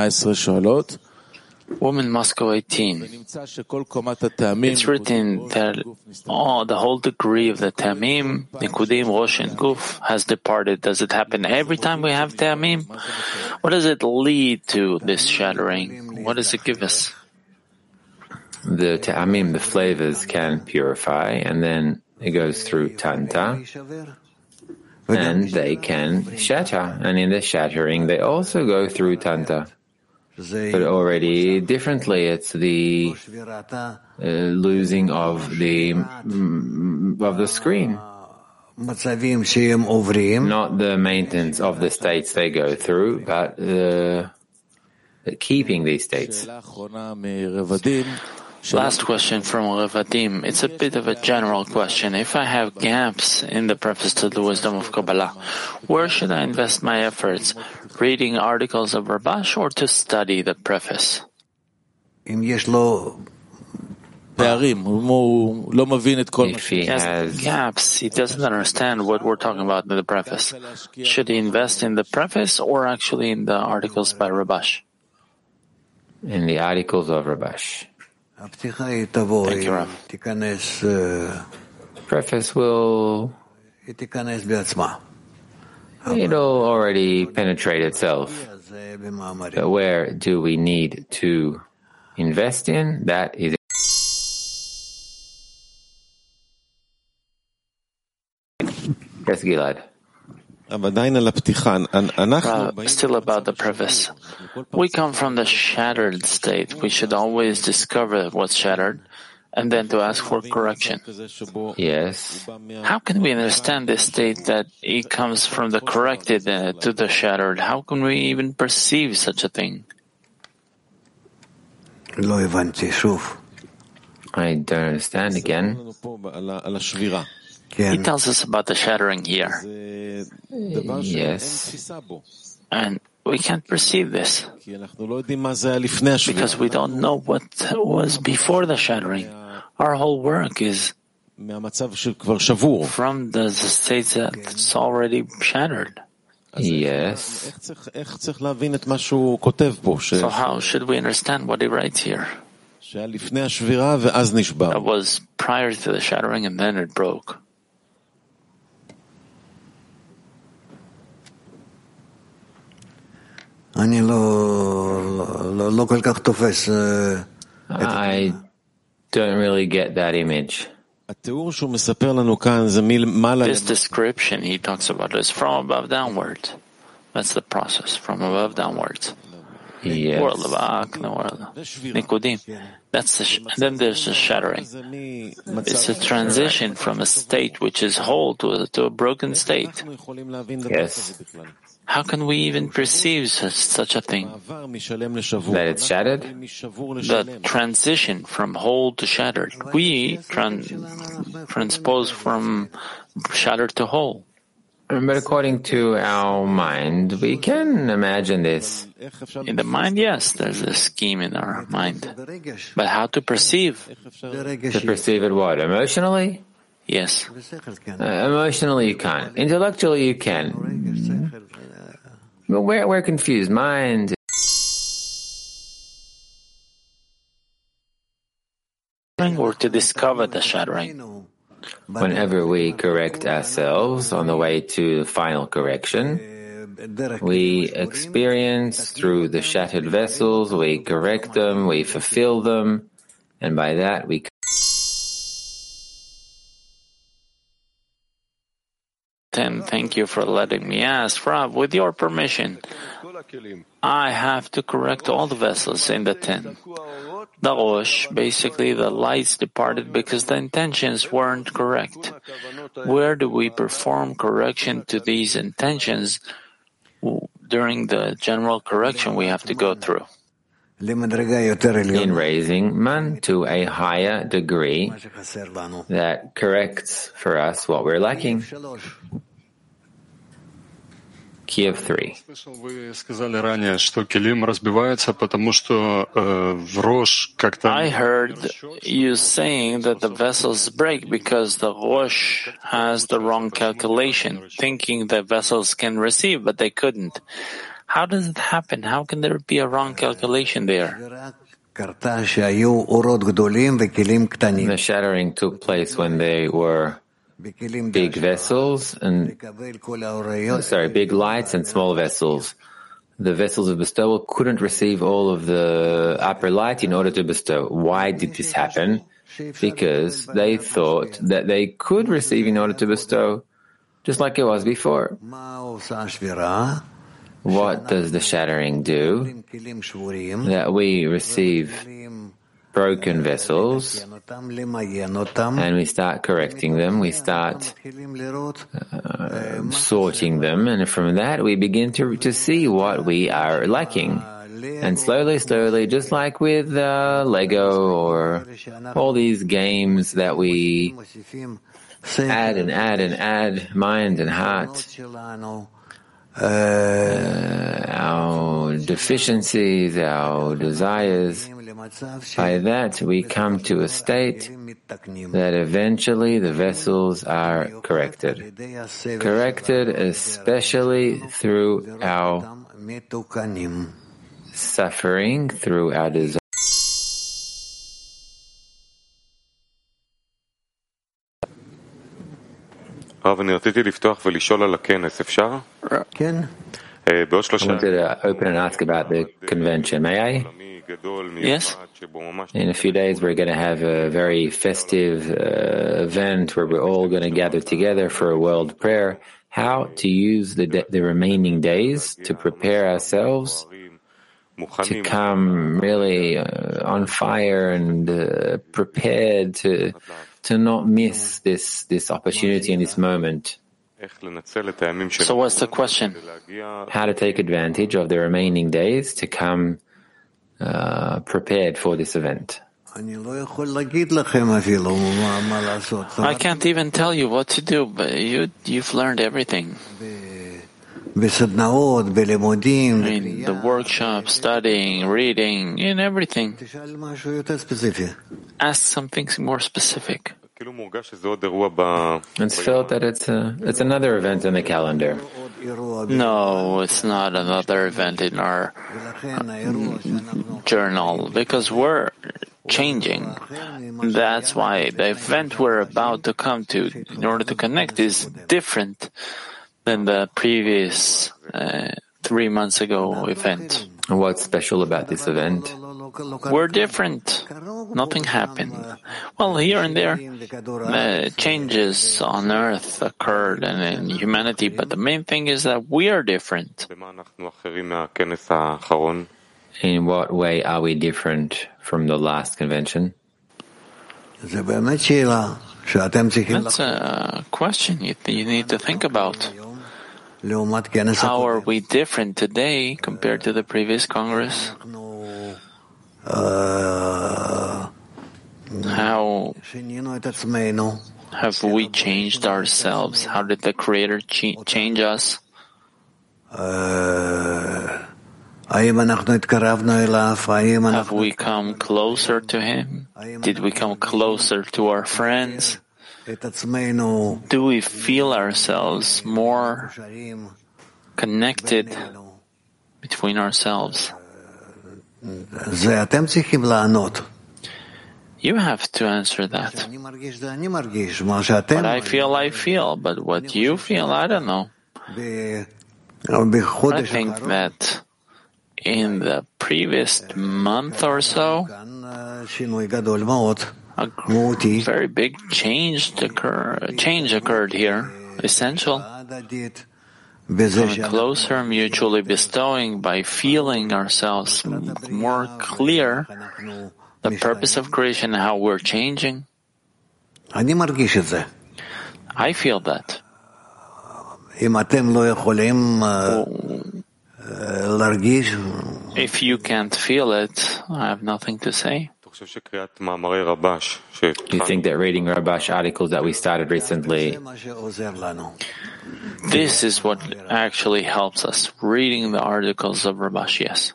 eighteen. It's written that oh, the whole degree of the Ta'amim, Nikudim, Rosh, and Guf has departed. Does it happen every time we have Ta'amim? What does it lead to, this shattering? What does it give us? The Ta'amim, the flavors, can purify, and then it goes through Tanta, and they can shatter. And in the shattering, they also go through Tanta. But already differently, it's the uh, losing of the of the screen, not the maintenance of the states they go through, but uh, keeping these states. Last question from Revadim. It's a bit of a general question. If I have gaps in the preface to the Wisdom of Kabbalah, where should I invest my efforts? Reading articles of Rabash or to study the preface? If he has gaps, he doesn't understand what we're talking about in the preface. Should he invest in the preface or actually in the articles by Rabash? In the articles of Rabash. Thank you, Rav. Preface will, it'll already penetrate itself. But where do we need to invest in? That is Yes, Gilad. Uh, still about the preface. We come from the shattered state. We should always discover what's shattered and then to ask for correction. Yes. How can we understand this state that it comes from the corrected uh, to the shattered? How can we even perceive such a thing? I don't understand again. He tells us about the shattering here. Yes. And we can't perceive this because we don't know what was before the shattering. Our whole work is from the state that's already shattered. Yes. So how should we understand what he writes here? That was prior to the shattering and then it broke. I don't really get that image. This description he talks about is from above downwards. That's the process, from above downwards. Yes. World of Ak, the world of Nikudim. That's the sh- then there's a shattering. It's a transition from a state which is whole to a, to a broken state. Yes. How can we even perceive such, such a thing? That it's shattered? The transition from whole to shattered. We tran- transpose from shattered to whole. But according to our mind, we can imagine this. In the mind, yes, there's a scheme in our mind. But how to perceive? To perceive it what? Emotionally? Yes. Uh, emotionally you can't. Intellectually you can. But we're, we're confused. Mind. Or to discover the shattering. Whenever we correct ourselves on the way to final correction, we experience through the shattered vessels, we correct them, we fulfill them, and by that we And thank you for letting me ask, Rav, with your permission, I have to correct all the vessels in the ten. The Rosh, basically the lights departed because the intentions weren't correct. Where do we perform correction to these intentions during the general correction we have to go through? In raising man to a higher degree that corrects for us what we're lacking. Kiev three. I heard you saying that the vessels break because the Rosh has the wrong calculation, thinking that vessels can receive, but they couldn't. How does it happen? How can there be a wrong calculation there? The shattering took place when they were big vessels and, sorry, big lights and small vessels. The vessels of bestowal couldn't receive all of the upper light in order to bestow. Why did this happen? Because they thought that they could receive in order to bestow, just like it was before. What does the shattering do? That we receive broken vessels and we start correcting them, we start uh, sorting them, and from that we begin to, to see what we are lacking. And slowly, slowly, just like with uh, Lego or all these games that we add and add and add mind and heart, uh, our deficiencies, our desires, by that we come to a state that eventually the vessels are corrected. Corrected especially through our suffering, through our desire. רב, אני רציתי לפתוח ולשאול על הכנס, אפשר? כן. בעוד שלושה... I wanted to open and ask about the convention. May I? Yes. In a few days, we're going to have a very festive uh, event where we're all going to gather together for a world prayer. How to use the de- the remaining days to prepare ourselves to come really uh, on fire and uh, prepared to to not miss this this opportunity and this moment. So what's the question? How to take advantage of the remaining days to come uh, prepared for this event. I can't even tell you what to do, but you, you've learned everything. I mean, the workshop, studying, reading, and everything. Ask something more specific. It's felt that it's a, it's another event in the calendar. No, it's not another event in our journal, because we're changing. That's why the event we're about to come to, in order to connect, is different than the previous uh, three months ago event. What's special about this event? We're different. Nothing happened. Well, here and there, uh, changes on Earth occurred and in humanity, but the main thing is that we are different. In what way are we different from the last convention? That's a question you, you need to think about. How are we different today compared to the previous Congress? How have we changed ourselves? How did the Creator ch- change us? Have we come closer to Him? Did we come closer to our friends? Do we feel ourselves more connected between ourselves? You have to answer that. What I feel, I feel, but what you feel, I don't know. I think that in the previous month or so, a very big change, occur, change occurred here, essential. Coming closer, mutually bestowing, by feeling ourselves more clear, the purpose of creation, how we're changing. I feel that. If you can't feel it, I have nothing to say. You think that reading Rabash articles that we started recently, this is what actually helps us, reading the articles of Rabash, yes.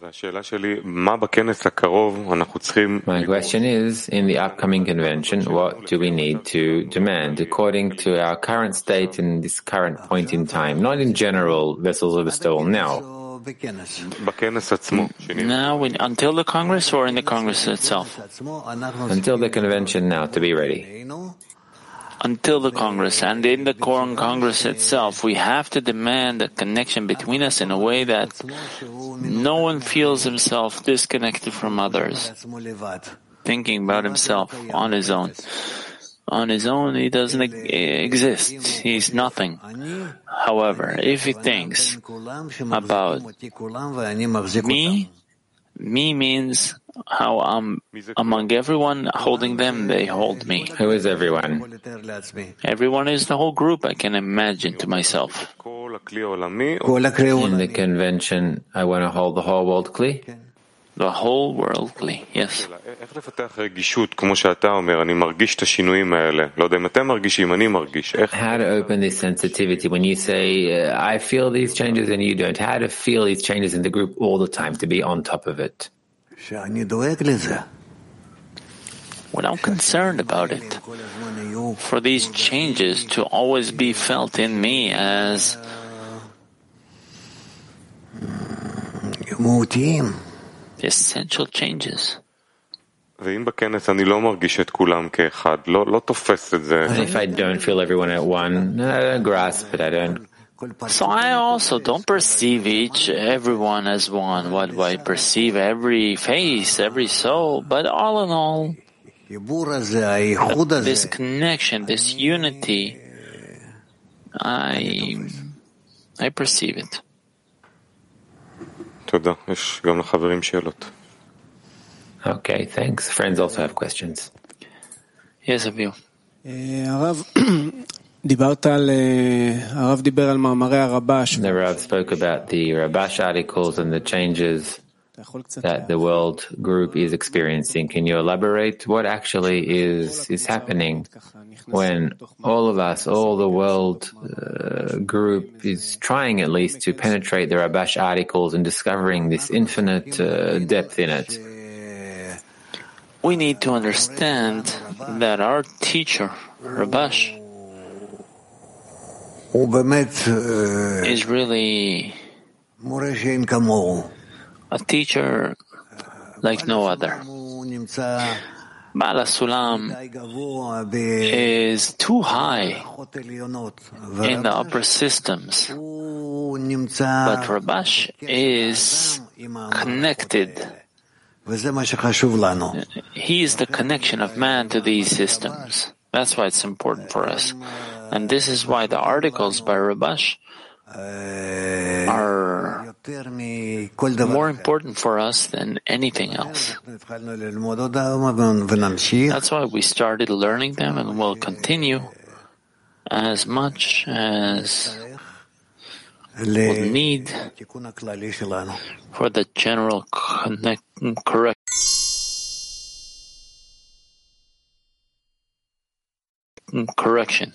My question is, in the upcoming convention, what do we need to demand according to our current state in this current point in time, not in general vessels of bestowal now? Now, when, until the Congress or in the Congress itself? Until the convention now, to be ready. Until the Congress, and in the Congress itself, we have to demand a connection between us in a way that no one feels himself disconnected from others, thinking about himself on his own. On his own, he doesn't exist. He's nothing. However, if he thinks about me, me means how I'm among everyone, holding them, they hold me. Who is everyone? Everyone is the whole group I can imagine to myself. In the convention, I want to hold the whole world Kli? The whole world Kli, yes. How to open this sensitivity when you say, uh, I feel these changes and you don't. How to feel these changes in the group all the time, to be on top of it. When I'm concerned about it, for these changes to always be felt in me as essential changes. And if I don't feel everyone at one, I don't grasp it, I don't. So I also don't perceive each, everyone as one. What do I perceive? Every face, every soul. But all in all, this connection, this unity, I, I perceive it. Okay, thanks. Friends also have questions. Yes, Avihu. The Rav spoke about the Rabash articles and the changes that the world group is experiencing. Can you elaborate what actually is is happening when all of us, all the world uh, group is trying at least to penetrate the Rabash articles and discovering this infinite uh, depth in it? We need to understand that our teacher, Rabash, is really a teacher like no other. Ba'al HaSulam is too high in the upper systems, but Rabash is connected. He is the connection of man to these systems. That's why it's important for us. And this is why the articles by Rabash are more important for us than anything else. That's why we started learning them and will continue as much as we'll need for the general connect, correct correction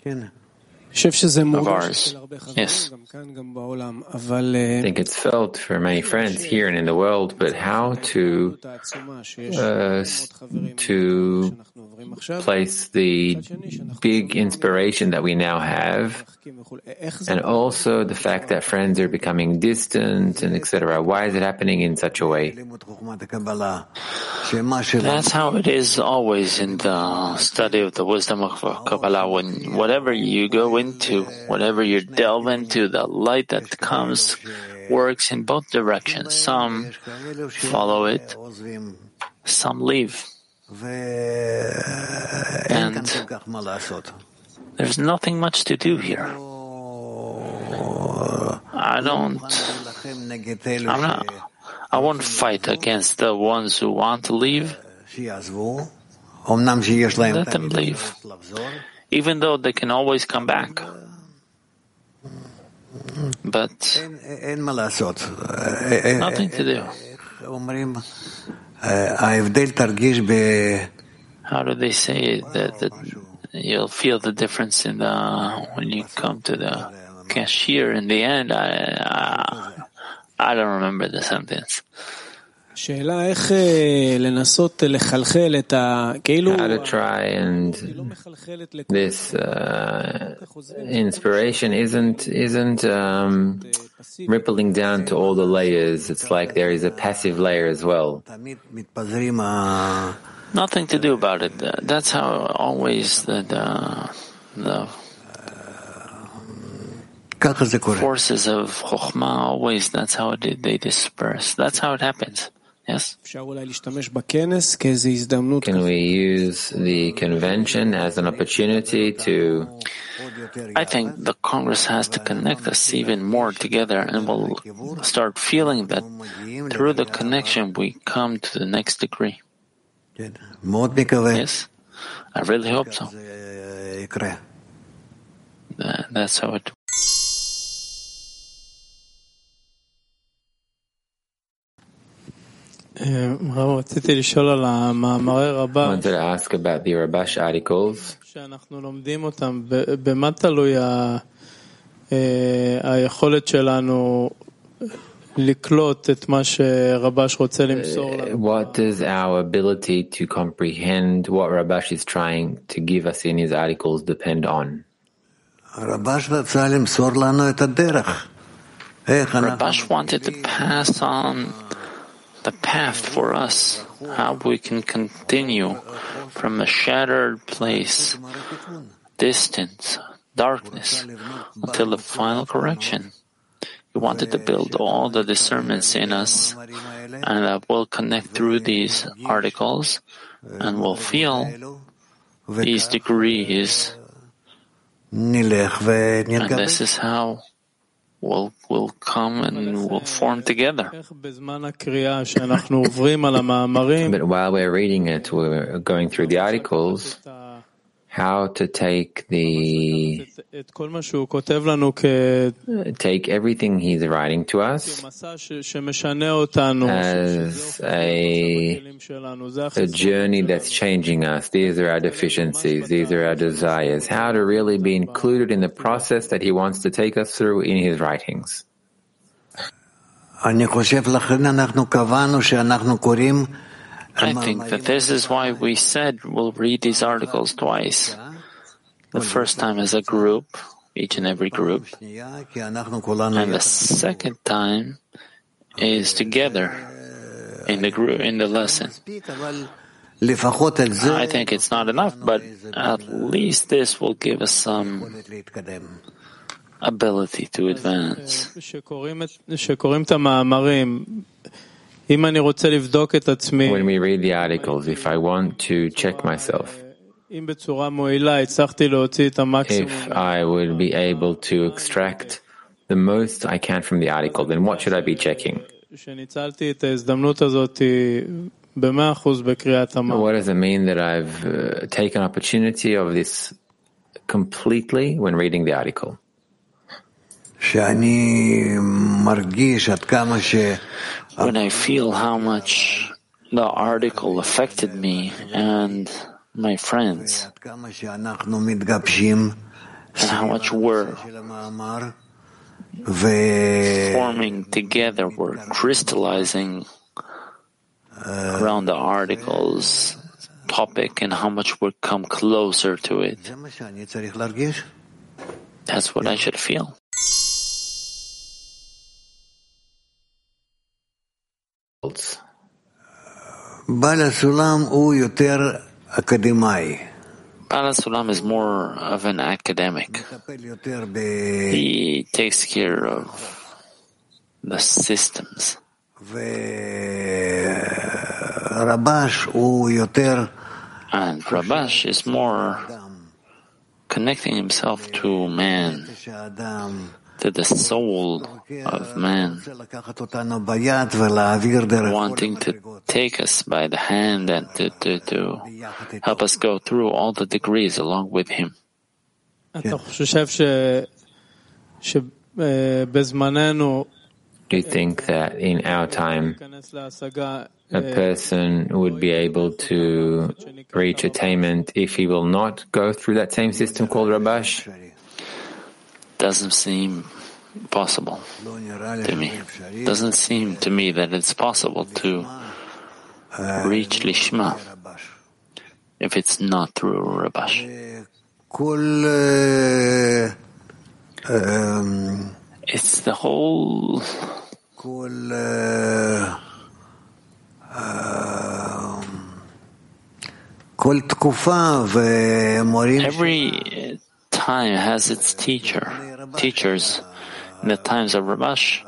of ours. Yes. I think it's felt for many friends here and in the world, but how to uh, to place the big inspiration that we now have, and also the fact that friends are becoming distant and et cetera. Why is it happening in such a way? That's how it is always in the study of the wisdom of Kabbalah. When whatever you go into, whatever you delve into, the light that comes works in both directions. Some follow it, some leave. And there's nothing much to do here. I don't, I'm not, I won't fight against the ones who want to leave. Let them leave, even though they can always come back. But nothing to do. How do they say it? That, that you'll feel the difference in the when you come to the cashier in the end? I, I, I don't remember the sentence. How to try and this uh, inspiration isn't isn't um, rippling down to all the layers. It's like there is a passive layer as well. Nothing to do about it. That's how always the the, the forces of Chokhmah always. That's how it, they disperse. That's how it happens. Yes. Can we use the convention as an opportunity to? I think the Congress has to connect us even more together, and we'll start feeling that through the connection we come to the next degree. Yes, I really hope so. That's how it I wanted to ask about the Rabash articles. שאנחנו לומדים אותם, במה תלוי היכולת שלנו לקלוט את מה שרבש רוצה למסור לנו? What does our ability to comprehend what Rabash is trying to give us in his articles depend on? רבש רצה למסור לנו את הדרך. Rabash wanted to pass on the path for us, how we can continue from a shattered place, distance, darkness, until the final correction. He wanted to build all the discernments in us, and that will connect through these articles, and will feel these degrees. And this is how will will come and will form together. But while we're reading it, we're going through the articles, how to take the take everything he's writing to us as a, a journey that's changing us. These are our deficiencies, these are our desires, how to really be included in the process that he wants to take us through in his writings. I think that this is why we said we'll read these articles twice. The first time as a group, each and every group, and the second time is together in the group, in the lesson. I think it's not enough, but at least this will give us some ability to advance. When we read the articles, if I want to check myself, if I would be able to extract the most I can from the article, then what should I be checking? What does it mean that I've uh, taken opportunity of this completely when reading the article? When I feel how much the article affected me and my friends, and how much we're forming together, we're crystallizing around the article's topic, and how much we come closer to it. That's what I should feel. Bala Sulam is more of an academic. He takes care of the systems. And Rabash is more connecting himself to man, to the soul of man, wanting to take us by the hand and to, to, to help us go through all the degrees along with him. Do you think that in our time a person would be able to reach attainment if he will not go through that same system called Rabash? Doesn't seem possible to me. Doesn't seem to me that it's possible to reach Lishma if it's not through Rabash. It's the whole every time has its teacher, teachers. In the times of Rabash,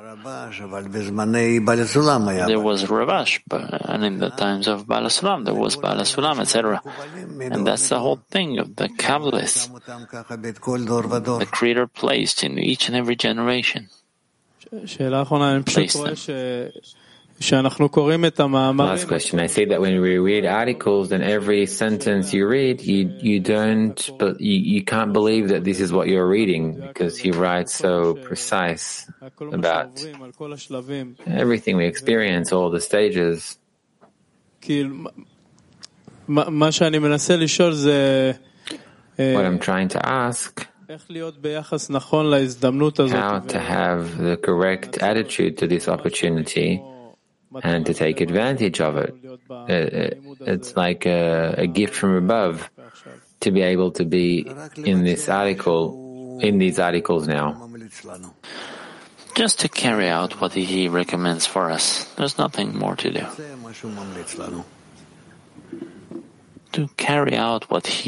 there was Rabash, and in the times of Bala Sulam, there was Bala Sulam, et cetera. And that's the whole thing of the Kabbalists. The Creator placed in each and every generation. Placed them. Last question. I say that when we read articles, and every sentence you read, you you don't, but you, you can't believe that this is what you're reading, because he writes so precise about everything we experience, all the stages. What I'm trying to ask, how to have the correct attitude to this opportunity and to take advantage of it. It's like a, a gift from above to be able to be in this article, in these articles now. Just to carry out what he recommends for us. There's nothing more to do. To carry out what he